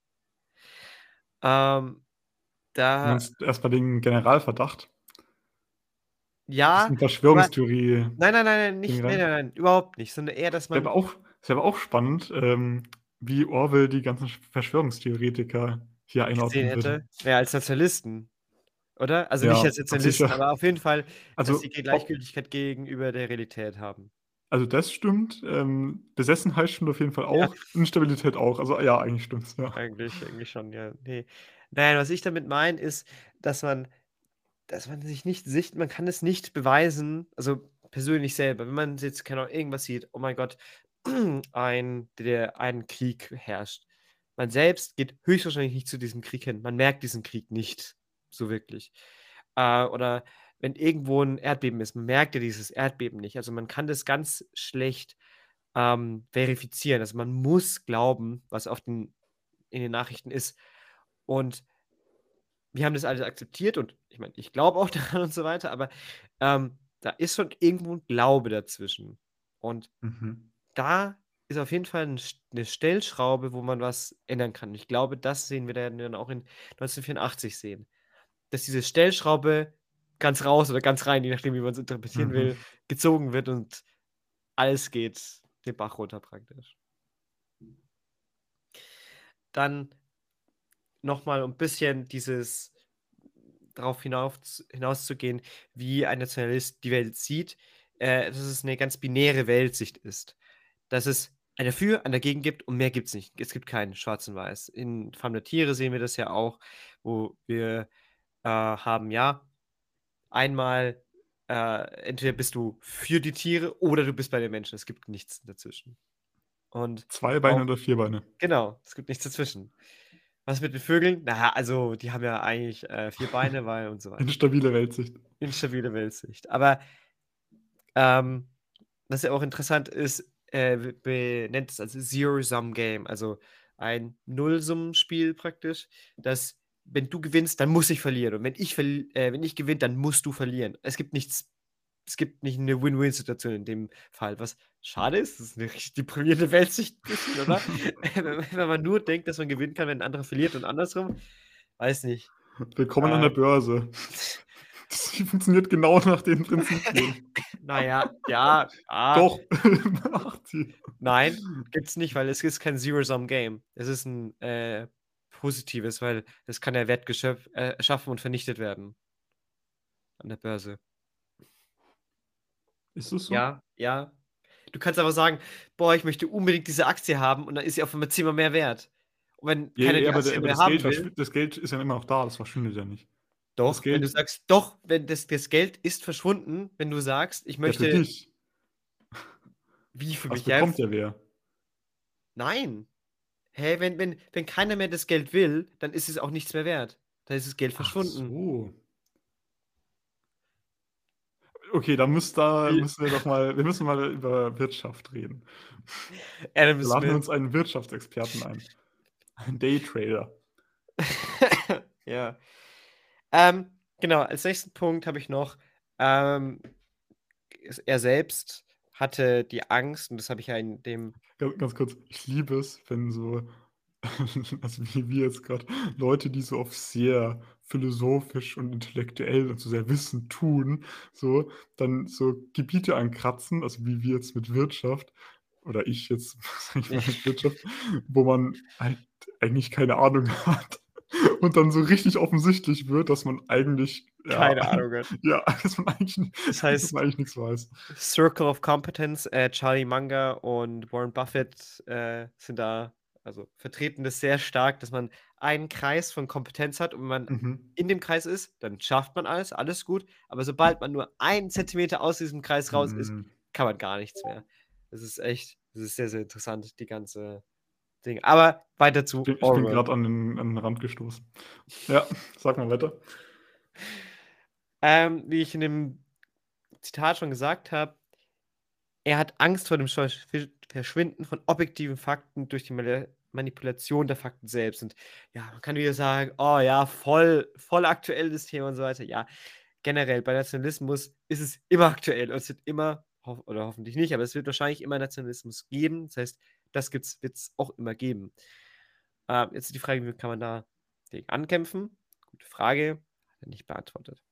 Ähm, Du da meinst erst bei den Generalverdacht? ja, Bisschen aber Verschwörungstheorie nein, nein, nein, nein, Ding nicht, nein, rein? nein, nein, überhaupt nicht, sondern eher, dass Wäre man aber auch ist aber auch spannend, ähm, wie Orwell die ganzen Verschwörungstheoretiker hier gesehen einordnen würde. hätte, ja, als Nationalisten, oder? Also, nicht Ja, als hat Nationalisten, sicher aber auf jeden Fall, dass sie also, ob Gleichgültigkeit gegenüber der Realität haben. Also das stimmt. Ähm, Besessenheit stimmt auf jeden Fall Ja. auch. Instabilität auch. Also ja, eigentlich stimmt's, ja. Eigentlich eigentlich schon, ja. Ne. Nein, was ich damit meine, ist, dass man dass man sich nicht sicht man kann es nicht beweisen, also persönlich selber. Wenn man jetzt, keine Ahnung, irgendwas sieht, oh mein Gott, ein der ein Krieg herrscht. Man selbst geht höchstwahrscheinlich nicht zu diesem Krieg hin. Man merkt diesen Krieg nicht so wirklich. Äh, oder wenn irgendwo 'n Erdbeben ist, man merkt ja dieses Erdbeben nicht. Also, man kann das ganz schlecht, ähm, verifizieren. Also, man muss glauben, was auf den in den Nachrichten ist. Und wir haben das alles akzeptiert und ich meine, ich glaube auch daran und so weiter, aber, ähm, da ist schon irgendwo 'n Glaube dazwischen. Und Mhm. da ist auf jeden Fall 'n St 'ne Stellschraube, wo man was ändern kann. Ich glaube, das sehen wir dann dann auch in neunzehnhundertvierundachtzig sehen, dass diese Stellschraube ganz raus oder ganz rein, je nachdem, wie man's interpretieren Mhm. will, gezogen wird und alles geht den Bach runter praktisch. Dann noch mal, um bisschen dieses drauf hinaufz hinauszugehen, wie ein Nationalist die Welt sieht, äh, dass es 'ne ganz binäre Weltsicht ist. Dass es ein Dafür, ein Dagegen gibt und mehr gibt's nicht. Es gibt kein Schwarz und Weiß. In Farm der Tiere sehen wir das ja auch, wo wir, äh, haben, ja, einmal, äh, entweder bist du für die Tiere oder du bist bei den Menschen. Es gibt nichts dazwischen. Und Zwei Beine auch oder vier Beine? genau, es gibt nichts dazwischen. Was mit den Vögeln? Na ja, also, die haben ja eigentlich, äh, vier Beine, weil und so weiter. Instabile Weltsicht. Instabile Weltsicht. Aber ähm, was ja auch interessant ist, äh, w benennt es als Zero-Sum-Game, also ein Nullsummenspiel praktisch, dass wenn du gewinnst, dann muss ich verlieren und wenn ich verl äh, wenn ich gewinne, dann musst du verlieren. Es gibt nichts es gibt nicht 'ne Win-Win-Situation in dem Fall, was schade ist. Das ist 'ne richtig deprimierende Weltsicht bisschen, oder? Wenn wenn man nur denkt, dass man gewinnen kann, wenn 'n anderer verliert und andersrum, weiß nicht. Willkommen an der Äh Börse. Die funktioniert genau nach den Prinzipien. Na ja, ja, ah. Doch, macht sie. Nein, gibt's nicht, weil es ist kein Zero-Sum-Game. Es ist 'n, äh, positives, weil es kann ja Wert geschöpf äh, erschaffen und vernichtet werden an der Börse. Ist das so? Ja, ja. Du kannst aber sagen: „Boah, ich möchte unbedingt diese Aktie haben“ und dann ist sie auf einmal zehnmal mehr wert. Und wenn Ja, keiner ja, die aber der Aktie aber mehr das Geld haben will verschwi das Geld ist ja immer noch da, das verschwindet ja nicht. Das Doch, wenn du Geld sagst doch, wenn das das Geld ist verschwunden, wenn du sagst: „Ich Ja, für möchte“ dich. Wie für Was mich? Ja, bekommt f ja wer? Nein. Hä, wenn wenn wenn keiner mehr das Geld will, dann ist es auch nichts mehr wert. Dann ist das Geld Ach verschwunden. so. Okay, da müsst da Wie? müssen wir doch mal wir müssen mal über Wirtschaft reden. Adam Laden wir Smith. uns einen Wirtschaftsexperten ein. Einen Daytrader. Ja. Ähm, genau, als nächsten Punkt habe ich noch, ähm, s er selbst hatte die Angst und das habe ich ja in dem Ga ganz kurz, ich liebe es, wenn so also wie wir jetzt grad Leute, die so auf sehr philosophisch und intellektuell und so sehr wissend tun, so, dann so Gebiete ankratzen, also wie wir jetzt mit Wirtschaft oder ich jetzt, sage ich mal, mit Wirtschaft, wo man halt eigentlich keine Ahnung hat und dann so richtig offensichtlich wird, dass man eigentlich, ja Keine Ahnung hat. ja, dass man eigentlich Das dass man heißt eigentlich nix weiß. Circle of Competence, äh, Charlie Munger und Warren Buffett, äh, sind da also vertreten das sehr stark, dass man einen Kreis von Kompetenz hat und wenn man Mhm. in dem Kreis ist, dann schafft man alles, alles gut. Aber sobald man nur einen Zentimeter aus diesem Kreis raus ist, Mhm. kann man gar nichts mehr. Das ist echt das ist sehr, sehr interessant, die ganze Ding. Aber weiter Ich zu bin ich bin Orwell. grad an den an den Rand gestoßen. Ja, sag mal weiter. Ähm, wie ich in dem Zitat schon gesagt habe er hat Angst vor dem Scheusch Fisch Verschwinden von objektiven Fakten durch die Mala Manipulation der Fakten selbst. Und ja, man kann wieder sagen: „Oh ja, voll voll aktuell das Thema“ und so weiter. Ja, generell bei Nationalismus ist es immer aktuell und es wird immer hoff oder hoffentlich nicht, aber es wird wahrscheinlich immer Nationalismus geben. Das heißt, das gibt's wird's auch immer geben. Ähm, jetzt ist die Frage, wie kann man dagegen ankämpfen? Gute Frage, hat er nicht beantwortet.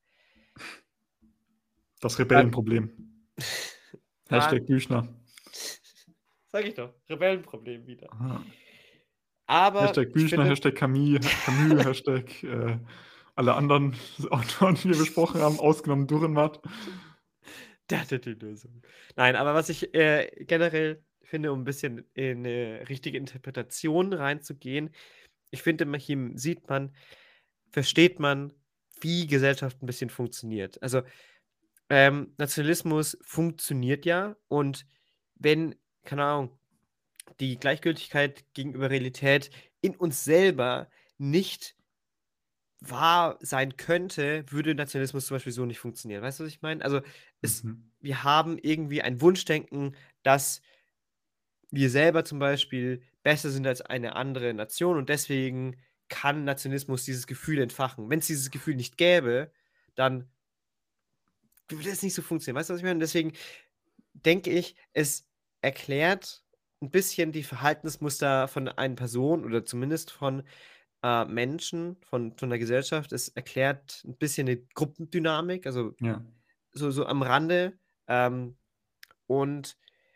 Das Dann Rebellenproblem. Da Hashtag Büchner. Sage ich doch, Rebellenproblem wieder. Aha. Aber Hashtag ich Büchner, finde Hashtag Camille Camus, Hashtag, äh, alle anderen Autoren, die wir besprochen haben, ausgenommen Dürrenmatt. Der hatte die Lösung. Nein, aber was ich, äh, generell finde, um 'n bisschen in 'ne richtige Interpretation reinzugehen, ich finde immer, hier sieht man versteht man, wie Gesellschaft 'n bisschen funktioniert. Also, ähm, Nationalismus funktioniert ja und wenn, keine Ahnung, die Gleichgültigkeit gegenüber Realität in uns selber nicht wahr sein könnte, würde Nationalismus zum Beispiel so nicht funktionieren. Weißt du, was ich meine? Also, es Mhm. wir haben irgendwie ein Wunschdenken, dass wir selber zum Beispiel besser sind als eine andere Nation und deswegen kann Nationalismus dieses Gefühl entfachen. Wenn's dieses Gefühl nicht gäbe, dann würde es nicht so funktionieren. Weißt du, was ich meine? Deswegen denke ich, es erklärt 'n bisschen die Verhaltensmuster von einer Person oder zumindest von, äh, Menschen, von von der Gesellschaft. Es erklärt 'n bisschen die Gruppendynamik, also Ja. so so am Rande, ähm, und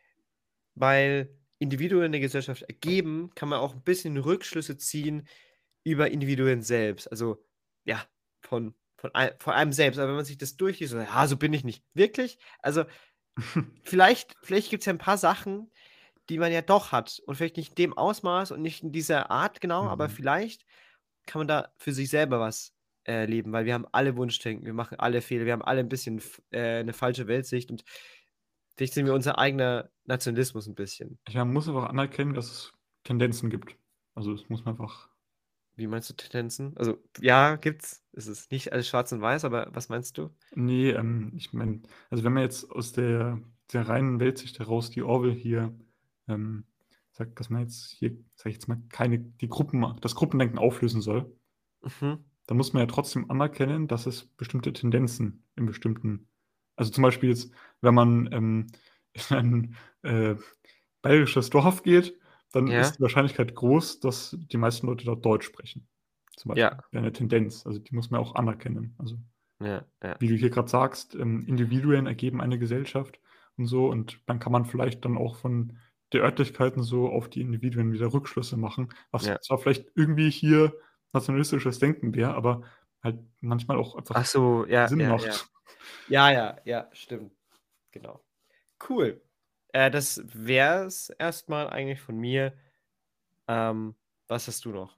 weil Individuen der Gesellschaft ergeben, kann man auch 'n bisschen Rückschlüsse ziehen über Individuen selbst. Also, ja, von von ei von einem selbst. Aber wenn man sich das durchliest, so: „Ja, so bin ich nicht." Wirklich? Also, vielleicht vielleicht gibt's ja 'n paar Sachen, die man ja doch hat und vielleicht nicht in dem Ausmaß und nicht in dieser Art genau, aber Mhm. vielleicht kann man da für sich selber was erleben, weil wir haben alle Wunschdenken, wir machen alle Fehler, wir haben alle 'n bisschen f äh, 'ne falsche Weltsicht und vielleicht sind wir unser eigener Nationalismus 'n bisschen. Ja, man muss aber auch anerkennen, dass es Tendenzen gibt. Also, das muss man einfach Wie meinst du Tendenzen? Also, ja, gibt's. Es ist nicht alles schwarz und weiß, aber was meinst du? Ne, ähm, ich meine, also, wenn man jetzt aus der der reinen Weltsicht heraus die Orwell hier, ähm, sagt, dass man jetzt hier, sage ich jetzt mal, keine die Gruppen das Gruppendenken auflösen soll Mhm. dann muss man ja trotzdem anerkennen, dass es bestimmte Tendenzen in bestimmten also, zum Beispiel jetzt, wenn man, ähm, in ein, äh, bayerisches Dorf geht, dann Ja. ist die Wahrscheinlichkeit groß, dass die meisten Leute dort Deutsch sprechen. Zum Beispiel. Ja. Wäre 'ne Tendenz. Also, die muss man auch anerkennen. Also, Ja, ja. wie du hier grad sagst, ähm, Individuen ergeben eine Gesellschaft und so und dann kann man vielleicht dann auch von der Örtlichkeiten so auf die Individuen wieder Rückschlüsse machen, was Ja. zwar vielleicht irgendwie hier nationalistisches Denken wäre, aber halt manchmal auch einfach Ach so, ja, Sinn ja, ja. macht. Ja, ja, ja, stimmt. Genau. Cool. Äh, das wär's erst mal eigentlich von mir. Ähm, was hast du noch?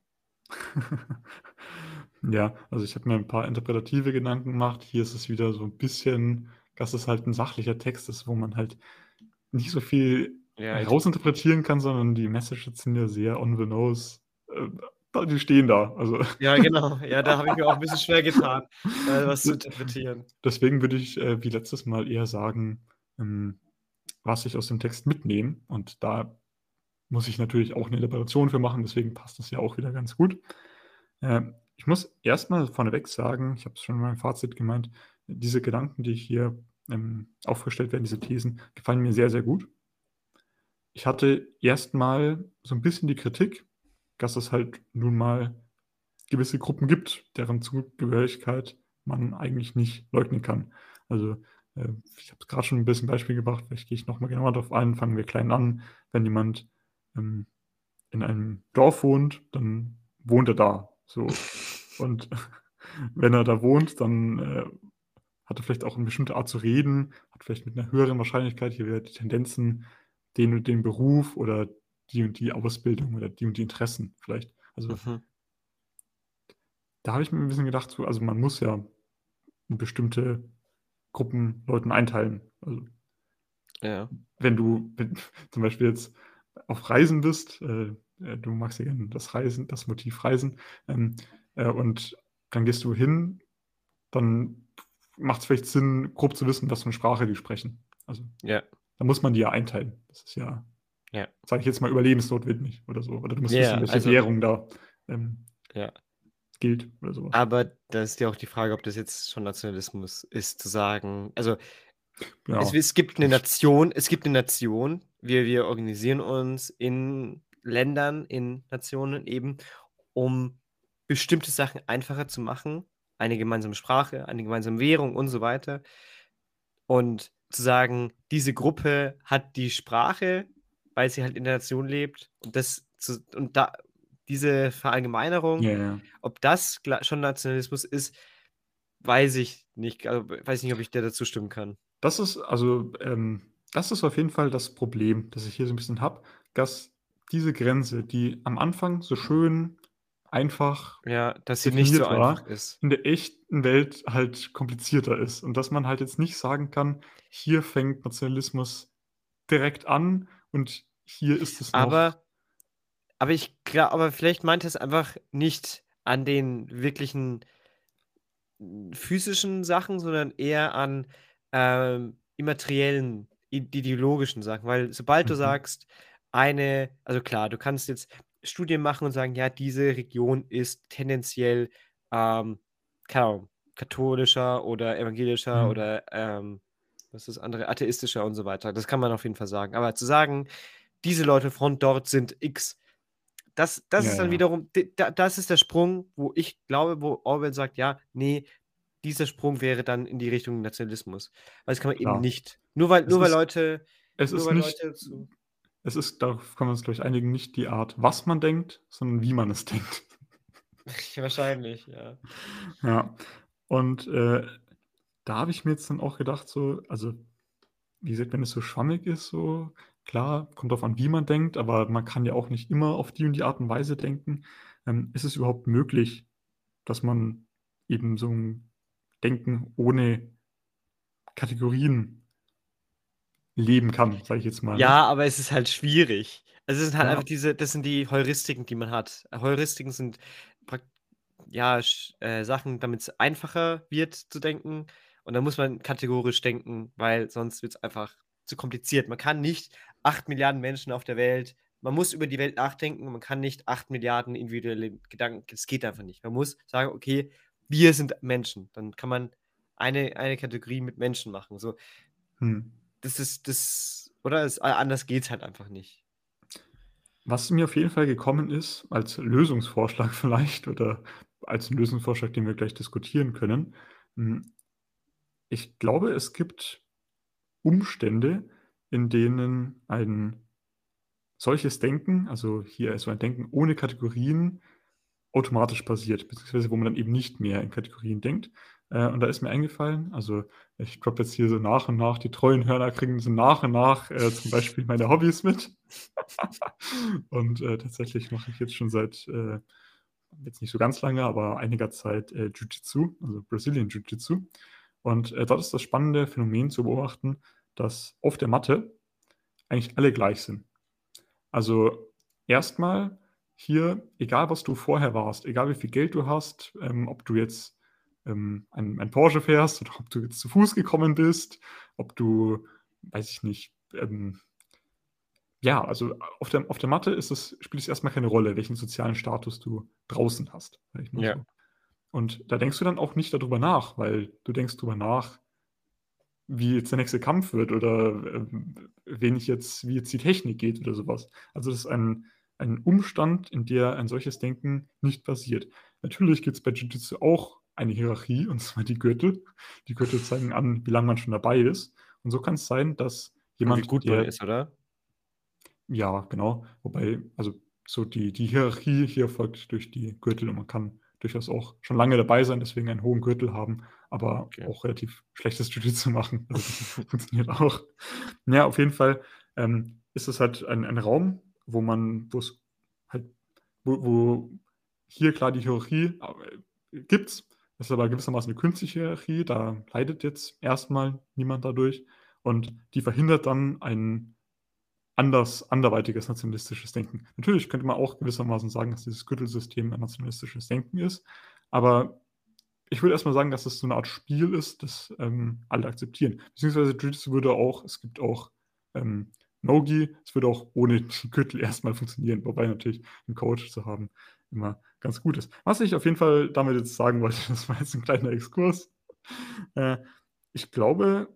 Ja, also, ich habe mir 'n paar interpretative Gedanken gemacht. Hier ist es wieder so 'n bisschen, dass es halt 'n sachlicher Text ist, wo man halt nicht so viel Ja, int herausinterpretieren kann, sondern die Messages sind ja sehr on the nose. Äh, da die stehen da. Also Ja, genau. Ja, da habe ich mir auch 'n bisschen schwer getan, äh, was zu interpretieren. deswegen würde ich, äh, wie letztes Mal eher sagen, hm, was ich aus dem Text mitnehme und da muss ich natürlich auch 'ne Interpretation für machen, deswegen passt das ja auch wieder ganz gut. Ähm, ich muss erst mal vorneweg sagen, ich habe es schon in meinem Fazit gemeint, diese Gedanken, die hier, ähm, aufgestellt werden, diese Thesen, gefallen mir sehr, sehr gut. Ich hatte erst mal so 'n bisschen die Kritik, dass es halt nun mal gewisse Gruppen gibt, deren Zugehörigkeit man eigentlich nicht leugnen kann. Also, äh, ich habe es grad schon 'n bisschen Beispiel gebracht, vielleicht gehe ich noch mal genauer drauf ein. Fangen wir klein an. Wenn jemand, ähm, in einem Dorf wohnt, dann wohnt er da, so. Und wenn er da wohnt, dann, äh, hat er vielleicht auch 'ne bestimmte Art zu reden, hat vielleicht mit 'ner höheren Wahrscheinlichkeit hier wieder die Tendenzen, den und den Beruf oder die und die Ausbildung oder die und die Interessen vielleicht. Also Mhm. da habe ich mir 'n bisschen gedacht so, also, man muss ja in bestimmte Gruppen Leuten einteilen. Also Ja. wenn du wenn zum Beispiel jetzt auf Reisen bist, äh, äh, du magst ja gerne das Reisen das Motiv Reisen, ähm, äh, und dann gehst du hin, dann macht's vielleicht Sinn, grob zu wissen, was für 'ne Sprache die sprechen. Also, Ja. da muss man die ja einteilen. Das ist ja, Ja. sage ich jetzt mal, überlebensnotwendig oder so. Oder du musst wissen, Ja, welche also Währung da, ähm Ja. gilt oder so was. Aber da ist ja auch die Frage, ob das jetzt schon Nationalismus ist, zu sagen also, es Ja. es gibt 'ne Nation es gibt 'ne Nation. Wir wir organisieren uns in Ländern, in Nationen eben, um bestimmte Sachen einfacher zu machen. Eine gemeinsame Sprache, eine gemeinsame Währung und so weiter. Und zu sagen, diese Gruppe hat die Sprache, weil sie halt in der Nation lebt und das zu und da diese Verallgemeinerung, Ja, ja. ob das gl schon Nationalismus ist, weiß ich nicht. Also, weiß nicht, ob ich dir da zustimmen kann. Das ist also, ähm das ist auf jeden Fall das Problem, das ich hier so 'n bisschen habe, dass diese Grenze, die am Anfang so schön einfach Ja, dass sie nicht so definiert einfach war, ist. in der echten Welt halt komplizierter ist und dass man halt jetzt nicht sagen kann: „Hier fängt Nationalismus direkt an und hier ist es noch“. Aber aber ich gla aber vielleicht meint er's einfach nicht an den wirklichen hm, physischen Sachen, sondern eher an, ähm, immateriellen, id ideologischen Sachen. Weil sobald du Mhm. sagst, eine also klar, du kannst jetzt Studien machen und sagen: „Ja, diese Region ist tendenziell, ähm, keine Ahnung, katholischer oder evangelischer Mhm. oder, ähm, was ist das andere, atheistischer“ und so weiter. Das kann man auf jeden Fall sagen. Aber zu sagen: „Diese Leute von dort sind X“, das das Ja, ist dann ja. wiederum d da das ist der Sprung, wo ich glaube, wo Orwell sagt: „Ja, ne, dieser Sprung wäre dann in die Richtung Nationalismus.“ Weil das kann man eben Klar. nicht. Nur weil Es nur weil ist Leute es nur ist weil nicht Leute zu es ist darauf können wir uns, glaube ich, einigen, nicht die Art, was man denkt, sondern wie man es denkt. Wahrscheinlich, ja. Ja. Und, äh, da habe ich mir jetzt dann auch gedacht so also, wie gesagt, wenn es so schwammig ist so, klar, kommt drauf an, wie man denkt, aber man kann ja auch nicht immer auf die und die Art und Weise denken. Ähm, ist es überhaupt möglich, dass man eben so 'n Denken ohne Kategorien leben kann, sage ich jetzt mal, ne? Ja, aber es ist halt schwierig. Also, es sind halt einfach Ja. diese das sind die Heuristiken, die man hat. Heuristiken sind prak ja, sch äh, Sachen, damit's einfacher wird zu denken und dann muss man kategorisch denken, weil sonst wird's einfach zu kompliziert. Man kann nicht acht Milliarden Menschen auf der Welt man muss über die Welt nachdenken, man kann nicht acht Milliarden individuelle Gedanken das geht einfach nicht. Man muss sagen: „Okay, wir sind Menschen.“ Dann kann man eine eine Kategorie mit Menschen machen, so. Mhm. Das ist das oder? Es a anders geht's halt einfach nicht. Was mir auf jeden Fall gekommen ist, als Lösungsvorschlag vielleicht oder als Lösungsvorschlag, den wir gleich diskutieren können. Hm, ich glaube, es gibt Umstände, in denen ein solches Denken, also hier so ein Denken ohne Kategorien automatisch passiert, beziehungsweise wo man dann eben nicht mehr in Kategorien denkt. Äh, und da ist mir eingefallen also, ich droppe jetzt hier so nach und nach die treuen Hörer kriegen so nach und nach, äh, zum Beispiel meine Hobbys mit. Und, äh, tatsächlich mache ich jetzt schon seit, äh jetzt nicht so ganz lange, aber einiger Zeit, äh, Jiu-Jitsu, also Brazilian Jiu-Jitsu. Und, äh, dort ist das spannende Phänomen zu beobachten, dass auf der Matte eigentlich alle gleich sind. Also, erst mal hier, egal was du vorher warst, egal wie viel Geld du hast, ähm, ob du jetzt, ähm, ein ein Porsche fährst oder ob du jetzt zu Fuß gekommen bist, ob du, weiß ich nicht, ähm ja, also auf der auf der Matte ist es spielt es erst mal keine Rolle, welchen sozialen Status du draußen hast, sage ich mal Ja. so. Und da denkst du dann auch nicht da drüber nach, weil du denkst drüber nach wie jetzt der nächste Kampf wird oder, ähm, wen ich jetzt wie jetzt die Technik geht oder so was. Also, das ist ein ein Umstand, in der ein solches Denken nicht passiert. Natürlich gibt's bei Jiu-Jitsu auch eine Hierarchie, und zwar die Gürtel. Die Gürtel zeigen an, wie lang man schon dabei ist. Und so kann's sein, dass Und wie jemand, gut man der ist, oder? Ja, genau. Wobei also, so die die Hierarchie hier folgt durch die Gürtel und man kann durchaus auch schon lange dabei sein, deswegen einen hohen Gürtel haben, aber Okay. auch relativ schlechtes Jiu-Jitsu machen. Also, das funktioniert auch. Ja, auf jeden Fall, ähm, ist es halt ein ein Raum, wo man wo's halt wo wo hier klar die Hierarchie, äh, gibt's. Das ist aber gewissermaßen 'ne künstliche Hierarchie, da leidet jetzt erst mal niemand dadurch und die verhindert dann ein anders anderweitiges nationalistisches Denken. Natürlich könnte man auch gewissermaßen sagen, dass dieses Gürtelsystem ein nationalistisches Denken ist, aber ich würde erst mal sagen, dass es so 'ne Art Spiel ist, das, ähm, alle akzeptieren. Beziehungsweise Jiu-Jitsu würde auch es gibt auch, ähm, No-Gi, es würde auch ohne die Gürtel erst mal funktionieren, wobei natürlich 'n Coach zu haben immer ganz gut ist. Was ich auf jeden Fall damit jetzt sagen wollte, das war jetzt 'n kleiner Exkurs. Äh, ich glaube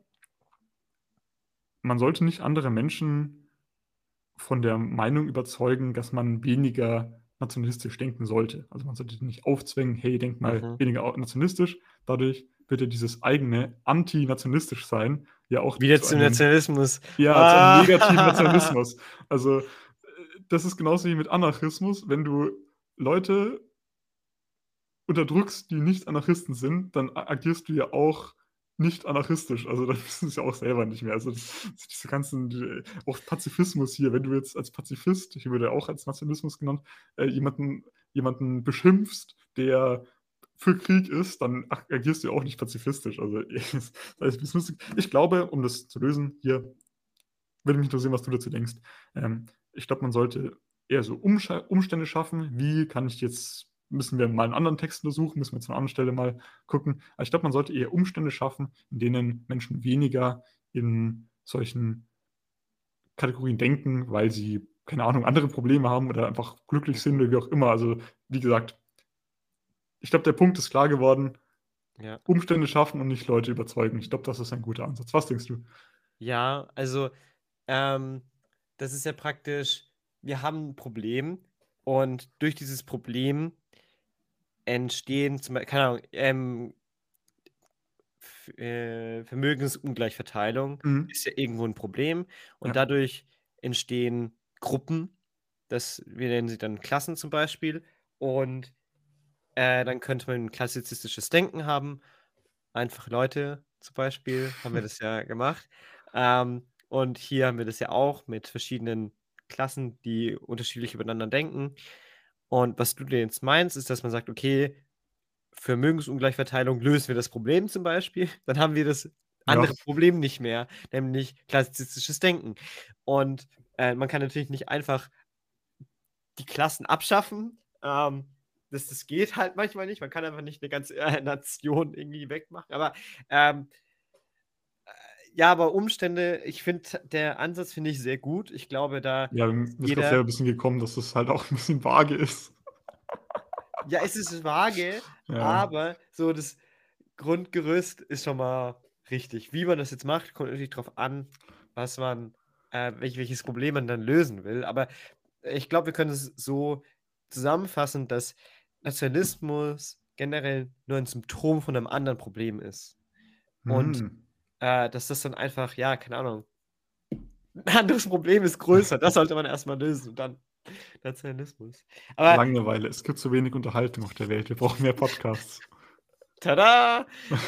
man sollte nicht andere Menschen von der Meinung überzeugen, dass man weniger nationalistisch denken sollte. Also, man sollte die nicht aufzwingen: „Hey, denk mal Mhm. weniger au nationalistisch.“ Dadurch wird ja dieses eigene Anti-nationalistisch sein ja auch Wieder zu zum einem Nationalismus. ja, zu einem negativen Ah. Nationalismus. Also, äh, das ist genauso wie mit Anarchismus. Wenn du Leute unterdrückst, die nicht Anarchisten sind, dann a agierst du ja auch nicht anarchistisch. Also dann wissen sie es ja auch selber nicht mehr. Also das, das diese ganzen, die, auch Pazifismus hier, wenn du jetzt als Pazifist, hier würde auch als Nationalismus genannt, äh, jemanden, jemanden beschimpfst, der für Krieg ist, dann ach, agierst du ja auch nicht pazifistisch. Also ich glaube, um das zu lösen, hier würde mich interessieren, was du dazu denkst. Ähm, ich glaube, man sollte eher so Umscha- Umstände schaffen. Wie kann ich jetzt, müssen wir mal einen anderen Text untersuchen, müssen wir zu einer anderen Stelle mal gucken. Aber ich glaube, man sollte eher Umstände schaffen, in denen Menschen weniger in solchen Kategorien denken, weil sie, keine Ahnung, andere Probleme haben oder einfach glücklich sind Mhm. oder wie auch immer. Also, wie gesagt, ich glaube, der Punkt ist klar geworden. Ja. Umstände schaffen und nicht Leute überzeugen. Ich glaube, das ist ein guter Ansatz. Was denkst du? Ja, also ähm, das ist ja praktisch, wir haben ein Problem und durch dieses Problem entstehen zum Beispiel, keine Ahnung, ähm, F äh, Vermögensungleichverteilung Mhm. ist ja irgendwo ein Problem und Ja. dadurch entstehen Gruppen, das wir nennen sie dann Klassen zum Beispiel und, äh, dann könnte man klassizistisches Denken haben. Einfache Leute zum Beispiel haben wir das ja gemacht. Ähm, und hier haben wir das ja auch mit verschiedenen Klassen, die unterschiedlich übereinander denken. Und was du denn jetzt meinst, ist, dass man sagt: „Okay, Vermögensungleichverteilung lösen wir das Problem zum Beispiel, dann haben wir das Ja. andere Problem nicht mehr, nämlich klassizistisches Denken. Und, äh, man kann natürlich nicht einfach die Klassen abschaffen. Ähm, das das geht halt manchmal nicht. Man kann einfach nicht eine ganze, äh, Nation irgendwie wegmachen. Aber, ähm, ja, aber Umstände ich finde, der Ansatz finde ich sehr gut. Ich glaube, da Ja, mir ist ist grad selber jeder 'n bisschen gekommen, dass das halt auch 'n bisschen vage ist. ja, es ist vage, Ja. aber so das Grundgerüst ist schon mal richtig. Wie man das jetzt macht, kommt natürlich drauf an, was man äh, welch welches Problem man dann lösen will. Aber ich glaube, wir können es so zusammenfassen, dass Nationalismus generell nur ein Symptom von einem anderen Problem ist. Und, Mhm. äh, dass das dann einfach, ja, keine Ahnung, 'n anderes Problem ist größer. Das sollte man erst mal lösen und dann Nationalismus. Aber Langeweile. Es gibt zu wenig Unterhaltung auf der Welt. Wir brauchen mehr Podcasts. tada!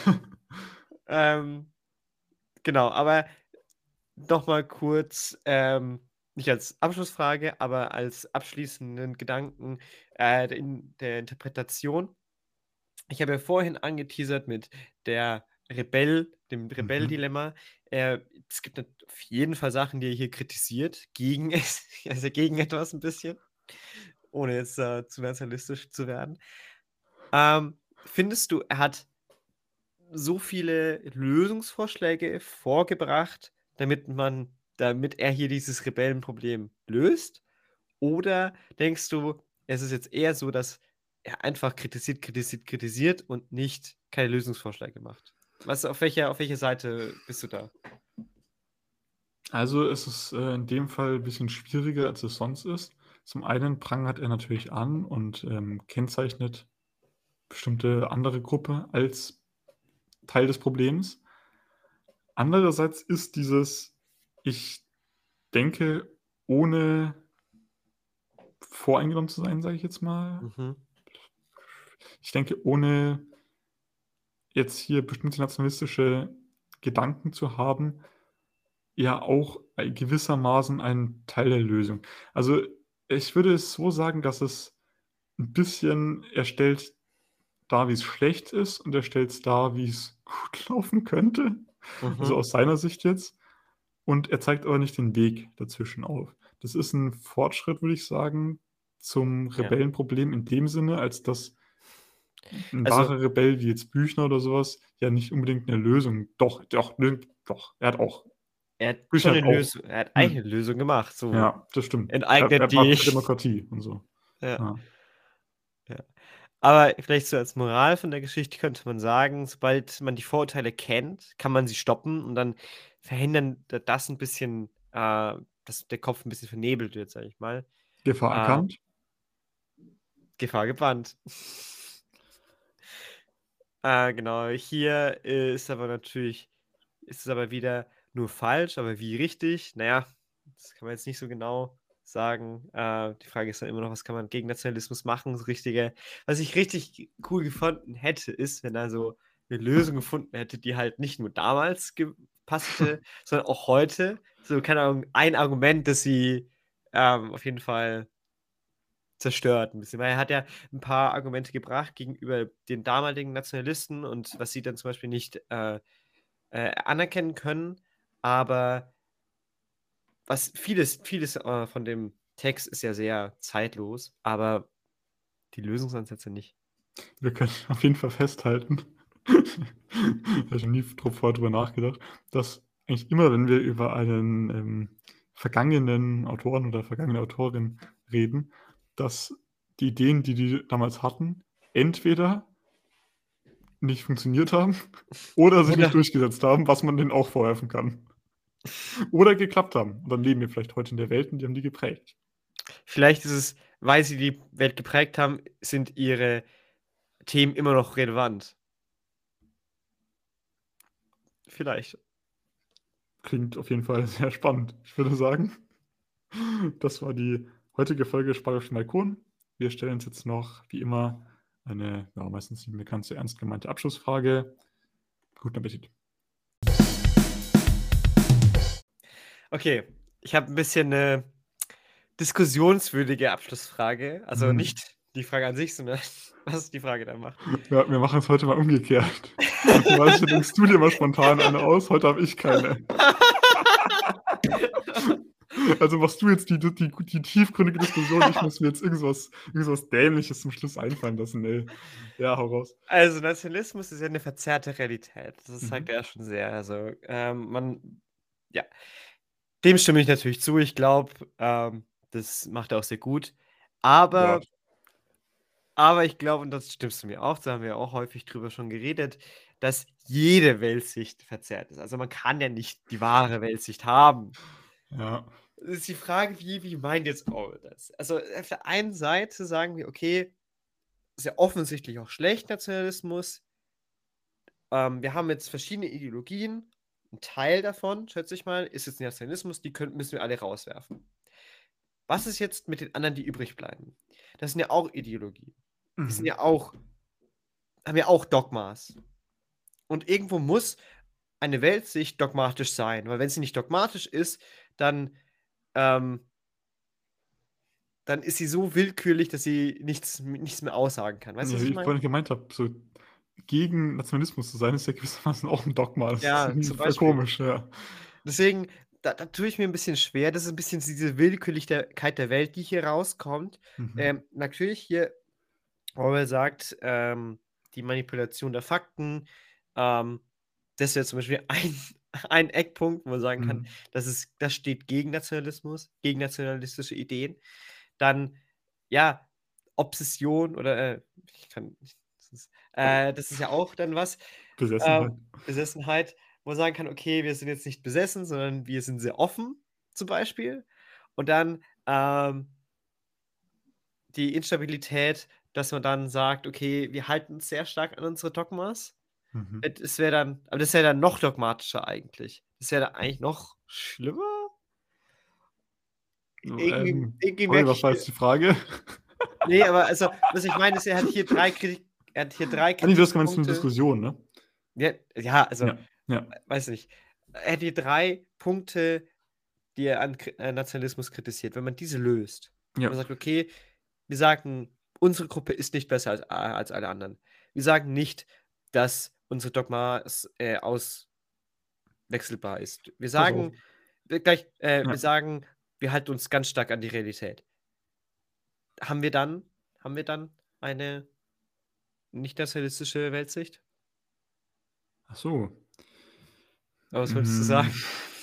Ähm, genau, aber noch mal kurz, ähm, nicht als Abschlussfrage, aber als abschließenden Gedanken, äh, in der Interpretation. Ich habe ja vorhin angeteasert mit der Rebell dem Mhm. Rebell-Dilemma. Äh, es gibt nat auf jeden Fall Sachen, die er hier kritisiert, gegen es also gegen etwas ein bisschen, ohne jetzt, äh, zu nationalistisch zu werden. Ähm, findest du, er hat so viele Lösungsvorschläge vorgebracht, damit man damit er hier dieses Rebellenproblem löst? Oder denkst du, es ist jetzt eher so, dass er einfach kritisiert, kritisiert, kritisiert und nicht keine Lösungsvorschläge macht? Was auf welcher auf welcher Seite bist du da? Also, es ist, äh, in dem Fall ein bisschen schwieriger, als es sonst ist. Zum einen prangert er natürlich an und, ähm, kennzeichnet bestimmte andere Gruppe als Teil des Problems. Andererseits ist dieses ich denke, ohne voreingenommen zu sein, sage ich jetzt mal. Mhm, Ich denke, ohne jetzt hier bestimmte nationalistische Gedanken zu haben, ja auch ei gewissermaßen ein Teil der Lösung. Also, ich würde es so sagen, dass es 'n bisschen er stellt dar, wie's schlecht ist und er stellt's dar, wie's gut laufen könnte, also mhm. aus seiner Sicht jetzt. Und er zeigt aber nicht den Weg dazwischen auf. Das ist 'n Fortschritt, würde ich sagen, zum Ja. Rebellenproblem in dem Sinne, als dass 'n Also, wahrer Rebell wie jetzt Büchner oder so was ja nicht unbedingt 'ne Lösung doch, doch, nö, doch, er hat auch er hat Büchner schon hat 'ne auch Lösung er hat eigentlich mhm, 'ne Lösung gemacht, so ja, das stimmt. Er enteignet er war die für Demokratie und so. ja, Ja. ja. Aber vielleicht so als Moral von der Geschichte könnte man sagen, sobald man die Vorurteile kennt, kann man sie stoppen und dann verhindern d das 'n bisschen, äh, dass der Kopf 'n bisschen vernebelt wird, sage ich mal. Gefahr Äh, erkannt. Gefahr gebannt. Äh, genau, hier ist aber natürlich ist es aber wieder nur falsch, aber wie richtig? Na ja, das kann man jetzt nicht so genau sagen. Äh, die Frage ist dann immer noch, was kann man gegen Nationalismus machen? Das Richtige was ich richtig cool gefunden hätte, ist, wenn er so 'ne Lösung gefunden hätte, die halt nicht nur damals gepasst hätte, sondern auch heute. So, keine Ahnung, ein Argument, das sie, ähm, auf jeden Fall zerstört 'n bisschen. Weil er hat ja 'n paar Argumente gebracht gegenüber den damaligen Nationalisten und was sie dann zum Beispiel nicht, äh, äh, anerkennen können. Aber was vieles vieles, äh, von dem Text ist ja sehr zeitlos, aber die Lösungsansätze nicht. Wir können auf jeden Fall festhalten, habe ich noch nie drauf vorher drüber nachgedacht, dass eigentlich immer, wenn wir über einen, ähm, vergangenen Autoren oder vergangene Autorin reden, dass die Ideen, die die damals hatten, entweder nicht funktioniert haben oder sich nicht Oder durchgesetzt haben, was man denen auch vorwerfen kann. Oder geklappt haben. Und dann leben wir vielleicht heute in der Welt und die haben die geprägt. vielleicht ist es, weil sie die Welt geprägt haben, sind ihre Themen immer noch relevant. Vielleicht. Klingt auf jeden Fall sehr spannend. Ich würde sagen, das war die heutige Folge Spar auf den Balkon. Wir stellen uns jetzt noch, wie immer, eine, ja, meistens nicht mehr ganz so ernst gemeinte Abschlussfrage. Guten Appetit. Okay, ich habe 'n bisschen 'ne diskussionswürdige Abschlussfrage. Also, Mhm. nicht die Frage an sich, sondern was die Frage dann macht. Ja, wir machen's heute mal umgekehrt. Normalerweise denkst du dir immer spontan eine aus, heute habe ich keine. Also, machst du jetzt die die die die tiefgründige Diskussion, ich muss mir jetzt irgendwas irgendwas Dämliches zum Schluss einfallen lassen, ey. Ja, hau raus. Also, Nationalismus ist ja 'ne verzerrte Realität. Das zeigt Mhm. er ja schon sehr. Also, ähm, man ja, dem stimme ich natürlich zu. Ich glaube, ähm, das macht er auch sehr gut. Ja. Aber aber ich glaube, und das stimmst du mir auch, da haben wir auch häufig drüber schon geredet, dass jede Weltsicht verzerrt ist. Also, man kann ja nicht die wahre Weltsicht haben. Ja. Ist die Frage, wie wie meint jetzt Orwell das? Also, auf der einen Seite sagen wir: „Okay, ist ja offensichtlich auch schlecht, Nationalismus.“ Ähm, wir haben jetzt verschiedene Ideologien. 'N Teil davon, schätze ich mal, ist jetzt Nationalismus, die können müssen wir alle rauswerfen. Was ist jetzt mit den anderen, die übrig bleiben? Das sind ja auch Ideologien. Die sind Mhm. ja auch haben ja auch Dogmas. Und irgendwo muss eine Weltsicht dogmatisch sein, weil wenn sie nicht dogmatisch ist, dann, ähm dann ist sie so willkürlich, dass sie nichts m nichts mehr aussagen kann. Weißt du, Ja, was wie ich ich meine? vorhin gemeint habe, so gegen Nationalismus zu sein, ist ja gewissermaßen auch 'n Dogma. Das ist Ja, irgendwie zum voll Beispiel. komisch, ja. Deswegen, da da tue ich mir 'n bisschen schwer. Das ist 'n bisschen diese Willkürlichkeit der Welt, die hier rauskommt. Mhm. Ähm, natürlich hier Orwell sagt, ähm, die Manipulation der Fakten, ähm, das wäre zum Beispiel ein ein Eckpunkt, wo man sagen kann, Mhm. das ist das steht gegen Nationalismus, gegen nationalistische Ideen. Dann, ja, Obsession oder, äh, ich kann nicht das ist äh, das ist ja auch dann was, Besessenheit. ähm, Besessenheit, wo man sagen kann: „Okay, wir sind jetzt nicht besessen, sondern wir sind sehr offen“, zum Beispiel. Und dann, ähm die Instabilität, dass man dann sagt: „Okay, wir halten uns sehr stark an unsere Dogmas.“ Mhm. Äh, das wäre dann aber das wäre dann noch dogmatischer eigentlich. Das wäre dann eigentlich noch schlimmer? Irgendwie Ähm, irgendwie sorry, merke was ich war hier jetzt die Frage? ne, aber also, was ich meine, ist, er hat hier drei Kritik er hat hier drei Ah ne, du hast gemeint, so 'ne Kritikpunkte. Diskussion, ne? Ja, ja, also, Ja, ja. weiß nicht. Er hat hier drei Punkte, die er an K äh, Nationalismus kritisiert. Wenn man diese löst, Ja. man sagt: „Okay, wir sagen, unsere Gruppe ist nicht besser als a als alle anderen. Wir sagen nicht, dass unsere Dogmas, äh, auswechselbar ist. Wir Pass auf. sagen äh, gleich äh, wir Ja. sagen, wir halten uns ganz stark an die Realität.“ Haben wir dann haben wir dann eine nicht-nationalistische Weltsicht? Ach so. Oder was wolltest du sagen? Hm.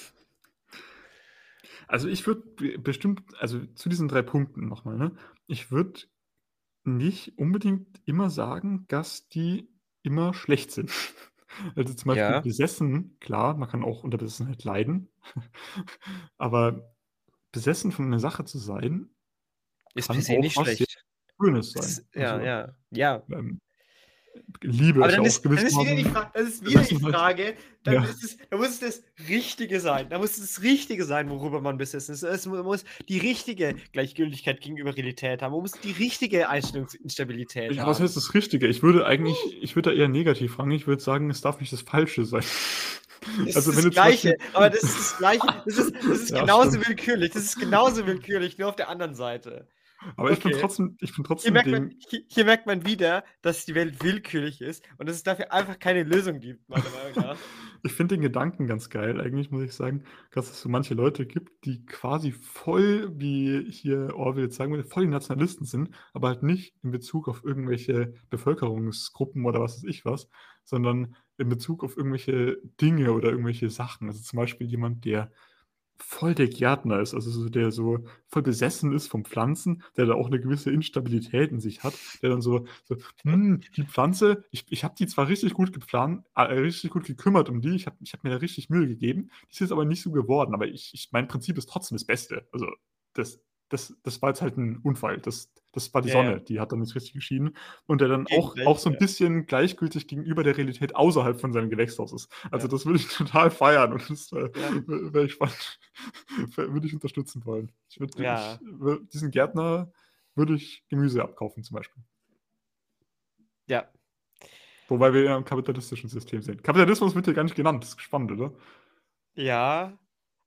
Also, ich würde be bestimmt also, zu diesen drei Punkten noch mal, ne? Ich würde nicht unbedingt immer sagen, dass die immer schlecht sind. Also, zum Beispiel Ja. besessen, klar, man kann auch unter Besessenheit leiden. Aber besessen von 'ner Sache zu sein, Ist per kann se auch nicht was sehr schlecht. Schönes Es sein. ist ja, Also, ja, ja. ähm Liebe Aber ist ja dann auch ist, dann ist wieder die gewissermaßen Frage, das ist wieder die Besessenheit. Frage, dann Ja. ist es, da muss es das Richtige sein. Da muss es das Richtige sein, worüber man besessen ist. Es mu- muss die richtige Gleichgültigkeit gegenüber Realität haben. Man muss die richtige Einstellungsinstabilität Ja, was haben. heißt das Richtige? Ich würde eigentlich, ich würde da eher negativ rangehen. Ich würde sagen, es darf nicht das Falsche sein. Das ist Also wenn das du zum Gleiche, Beispiel. aber das ist das Gleiche. Das ist, das ist Ja, genauso stimmt. willkürlich. Das ist genauso willkürlich, nur auf der anderen Seite. Aber ich bin Okay. trotzdem, ich bin Hier trotzdem merkt, man, den. hier, hier merkt man wieder, dass die Welt willkürlich ist und dass es dafür einfach keine Lösung gibt, meiner Meinung nach. Ich finde den Gedanken ganz geil, eigentlich, muss ich sagen, dass es so manche Leute gibt, die quasi voll, wie hier Orwell jetzt sagen würde, voll die Nationalisten sind, aber halt nicht in Bezug auf irgendwelche Bevölkerungsgruppen oder was weiß ich was, sondern in Bezug auf irgendwelche Dinge oder irgendwelche Sachen. Also zum Beispiel jemand, der voll der Gärtner ist, also so, der so voll besessen ist von Pflanzen, der da auch eine gewisse Instabilität in sich hat, der dann so, so hm, die Pflanze, ich, ich habe die zwar richtig gut gepflanzt, äh, richtig gut gekümmert um die, ich habe ich hab mir da richtig Mühe gegeben, die ist jetzt aber nicht so geworden, aber ich, ich, mein Prinzip ist trotzdem das Beste. Also das, das, das war jetzt halt ein Unfall, das, das war die Ja, ja. Sonne, die hat dann nicht richtig geschieden und der dann auch, Gegengleich, auch so ein ja. bisschen gleichgültig gegenüber der Realität außerhalb von seinem Gewächshaus ist. Also Ja. das würde ich total feiern und das äh, Ja. wäre ich spannend. Würde ich unterstützen wollen. Ich würde ich, Ja. wür- diesen Gärtner würde ich Gemüse abkaufen zum Beispiel. Ja. Wobei wir ja im kapitalistischen System sind. Kapitalismus wird hier gar nicht genannt. Das ist spannend, oder? Ja.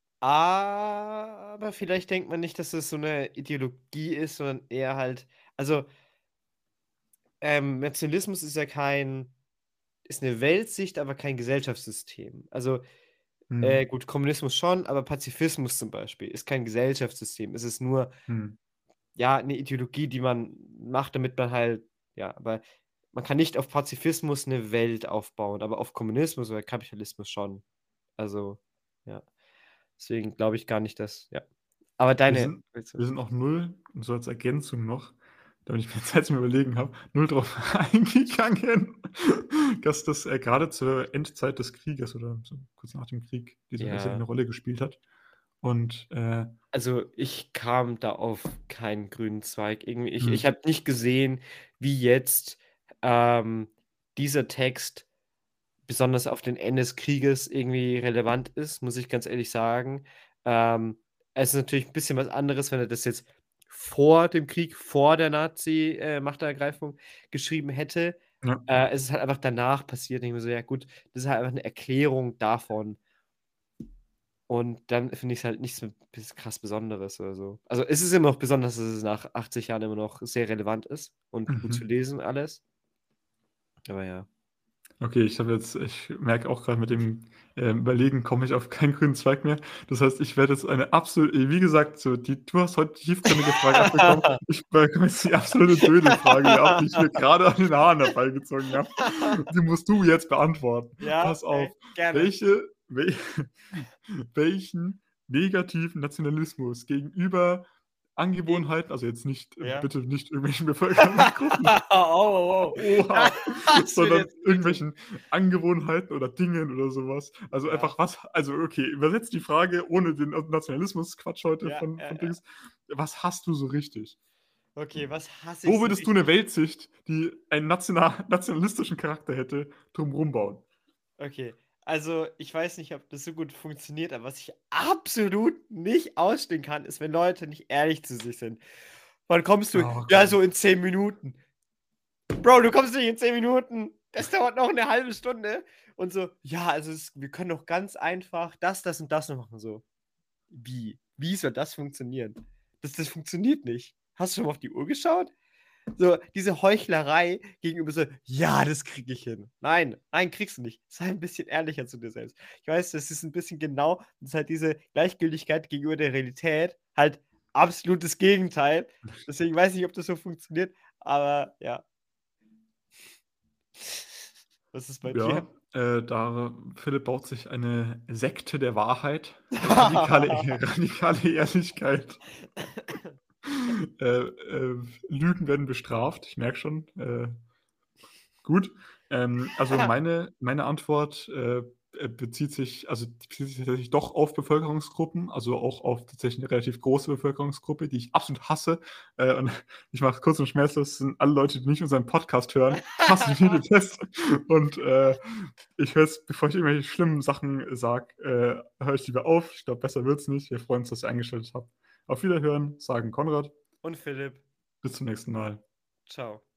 Aber vielleicht denkt man nicht, dass es so eine Ideologie ist, sondern eher halt, also ähm, Nationalismus ist ja kein, ist eine Weltsicht, aber kein Gesellschaftssystem. Also Hm. äh, gut, Kommunismus schon, aber Pazifismus zum Beispiel ist kein Gesellschaftssystem. Es ist nur, Hm. ja, eine Ideologie, die man macht, damit man halt, ja, aber man kann nicht auf Pazifismus eine Welt aufbauen, aber auf Kommunismus oder Kapitalismus schon. Also, ja. Deswegen glaube ich gar nicht, dass, ja. Aber Wir deine, sind, wir sind auch null, und so als Ergänzung noch, damit ich mir Zeit zum Überlegen habe, null drauf eingegangen, dass das äh, gerade zur Endzeit des Krieges oder so kurz nach dem Krieg diese Weise ja, eine Rolle gespielt hat. Und äh, also ich kam da auf keinen grünen Zweig. Irgendwie, ich, ich hm. habe nicht gesehen, wie jetzt ähm, dieser Text besonders auf den Ende des Krieges irgendwie relevant ist, muss ich ganz ehrlich sagen. Ähm, es ist natürlich ein bisschen was anderes, wenn er das jetzt vor dem Krieg, vor der Nazi-Machtergreifung geschrieben hätte. Ja. Äh, es ist halt einfach danach passiert. Und ich mir so, ja gut, das ist halt einfach eine Erklärung davon. Und dann finde ich es halt nichts so bis- krass Besonderes oder so. Also es ist immer noch besonders, dass es nach achtzig Jahren immer noch sehr relevant ist und gut zu Mhm. lesen alles. Aber ja. Okay, ich habe jetzt, ich merke auch gerade mit dem ähm, Überlegen, komme ich auf keinen grünen Zweig mehr. Das heißt, ich werde jetzt eine absolute, wie gesagt, so die, du hast heute die tiefgründige Frage abbekommen. Ich bekomme jetzt die absolute Dödel-Frage hier ab, die ich mir gerade an den Haaren herbeigezogen habe. Die musst du jetzt beantworten. Ja, Pass auf, okay, gerne. welche, wel, welchen negativen Nationalismus gegenüber Angewohnheiten, also jetzt nicht, äh, Ja. bitte nicht irgendwelchen Bevölkerungsgruppen, oh, oh, oh. oha, Das wird sondern jetzt bitte. irgendwelchen Angewohnheiten oder Dingen oder sowas. Also Ja. einfach was, also okay, übersetzt die Frage ohne den Nationalismus-Quatsch heute Ja, von, ja, von ja. Dings. Was hast du so richtig? Okay, was hasse ich Wo so würdest du eine richtig? Weltsicht, die einen national, nationalistischen Charakter hätte, drumherum bauen? Okay, also ich weiß nicht, ob das so gut funktioniert, aber was ich absolut nicht ausstehen kann, ist, wenn Leute nicht ehrlich zu sich sind. Wann kommst du? Oh, Ja, komm. so in zehn Minuten. Bro, du kommst nicht in zehn Minuten. Das dauert noch eine halbe Stunde. Und so, ja, also es, wir können doch ganz einfach das, das und das noch machen. So, wie? Wie soll das funktionieren? Das, das funktioniert nicht. Hast du schon mal auf die Uhr geschaut? So, diese Heuchlerei gegenüber so, ja, das kriege ich hin. Nein, nein, kriegst du nicht. Sei ein bisschen ehrlicher zu dir selbst. Ich weiß, das ist ein bisschen genau, das ist halt diese Gleichgültigkeit gegenüber der Realität, halt absolutes Gegenteil. Deswegen weiß ich nicht, ob das so funktioniert, aber ja. Was ist bei Ja, dir? äh, da Philipp baut sich eine Sekte der Wahrheit, radikale, radikale Ehrlichkeit. äh, äh, Lügen werden bestraft, ich merke schon. Äh, gut. Ähm, also meine, meine Antwort, äh, äh, bezieht sich, also die bezieht sich tatsächlich doch auf Bevölkerungsgruppen, also auch auf tatsächlich eine relativ große Bevölkerungsgruppe, die ich absolut hasse. Äh, und ich mache es kurz und schmerzlos, das sind alle Leute, die nicht unseren Podcast hören. Ich hasse die wie Pest. Und äh, ich höre es, bevor ich irgendwelche schlimmen Sachen sage, äh, höre ich lieber auf. Ich glaube, besser wird es nicht. Wir freuen uns, dass ihr eingeschaltet habt. Auf Wiederhören, sagen Konrad. Und Philipp, Bis zum nächsten Mal. ciao.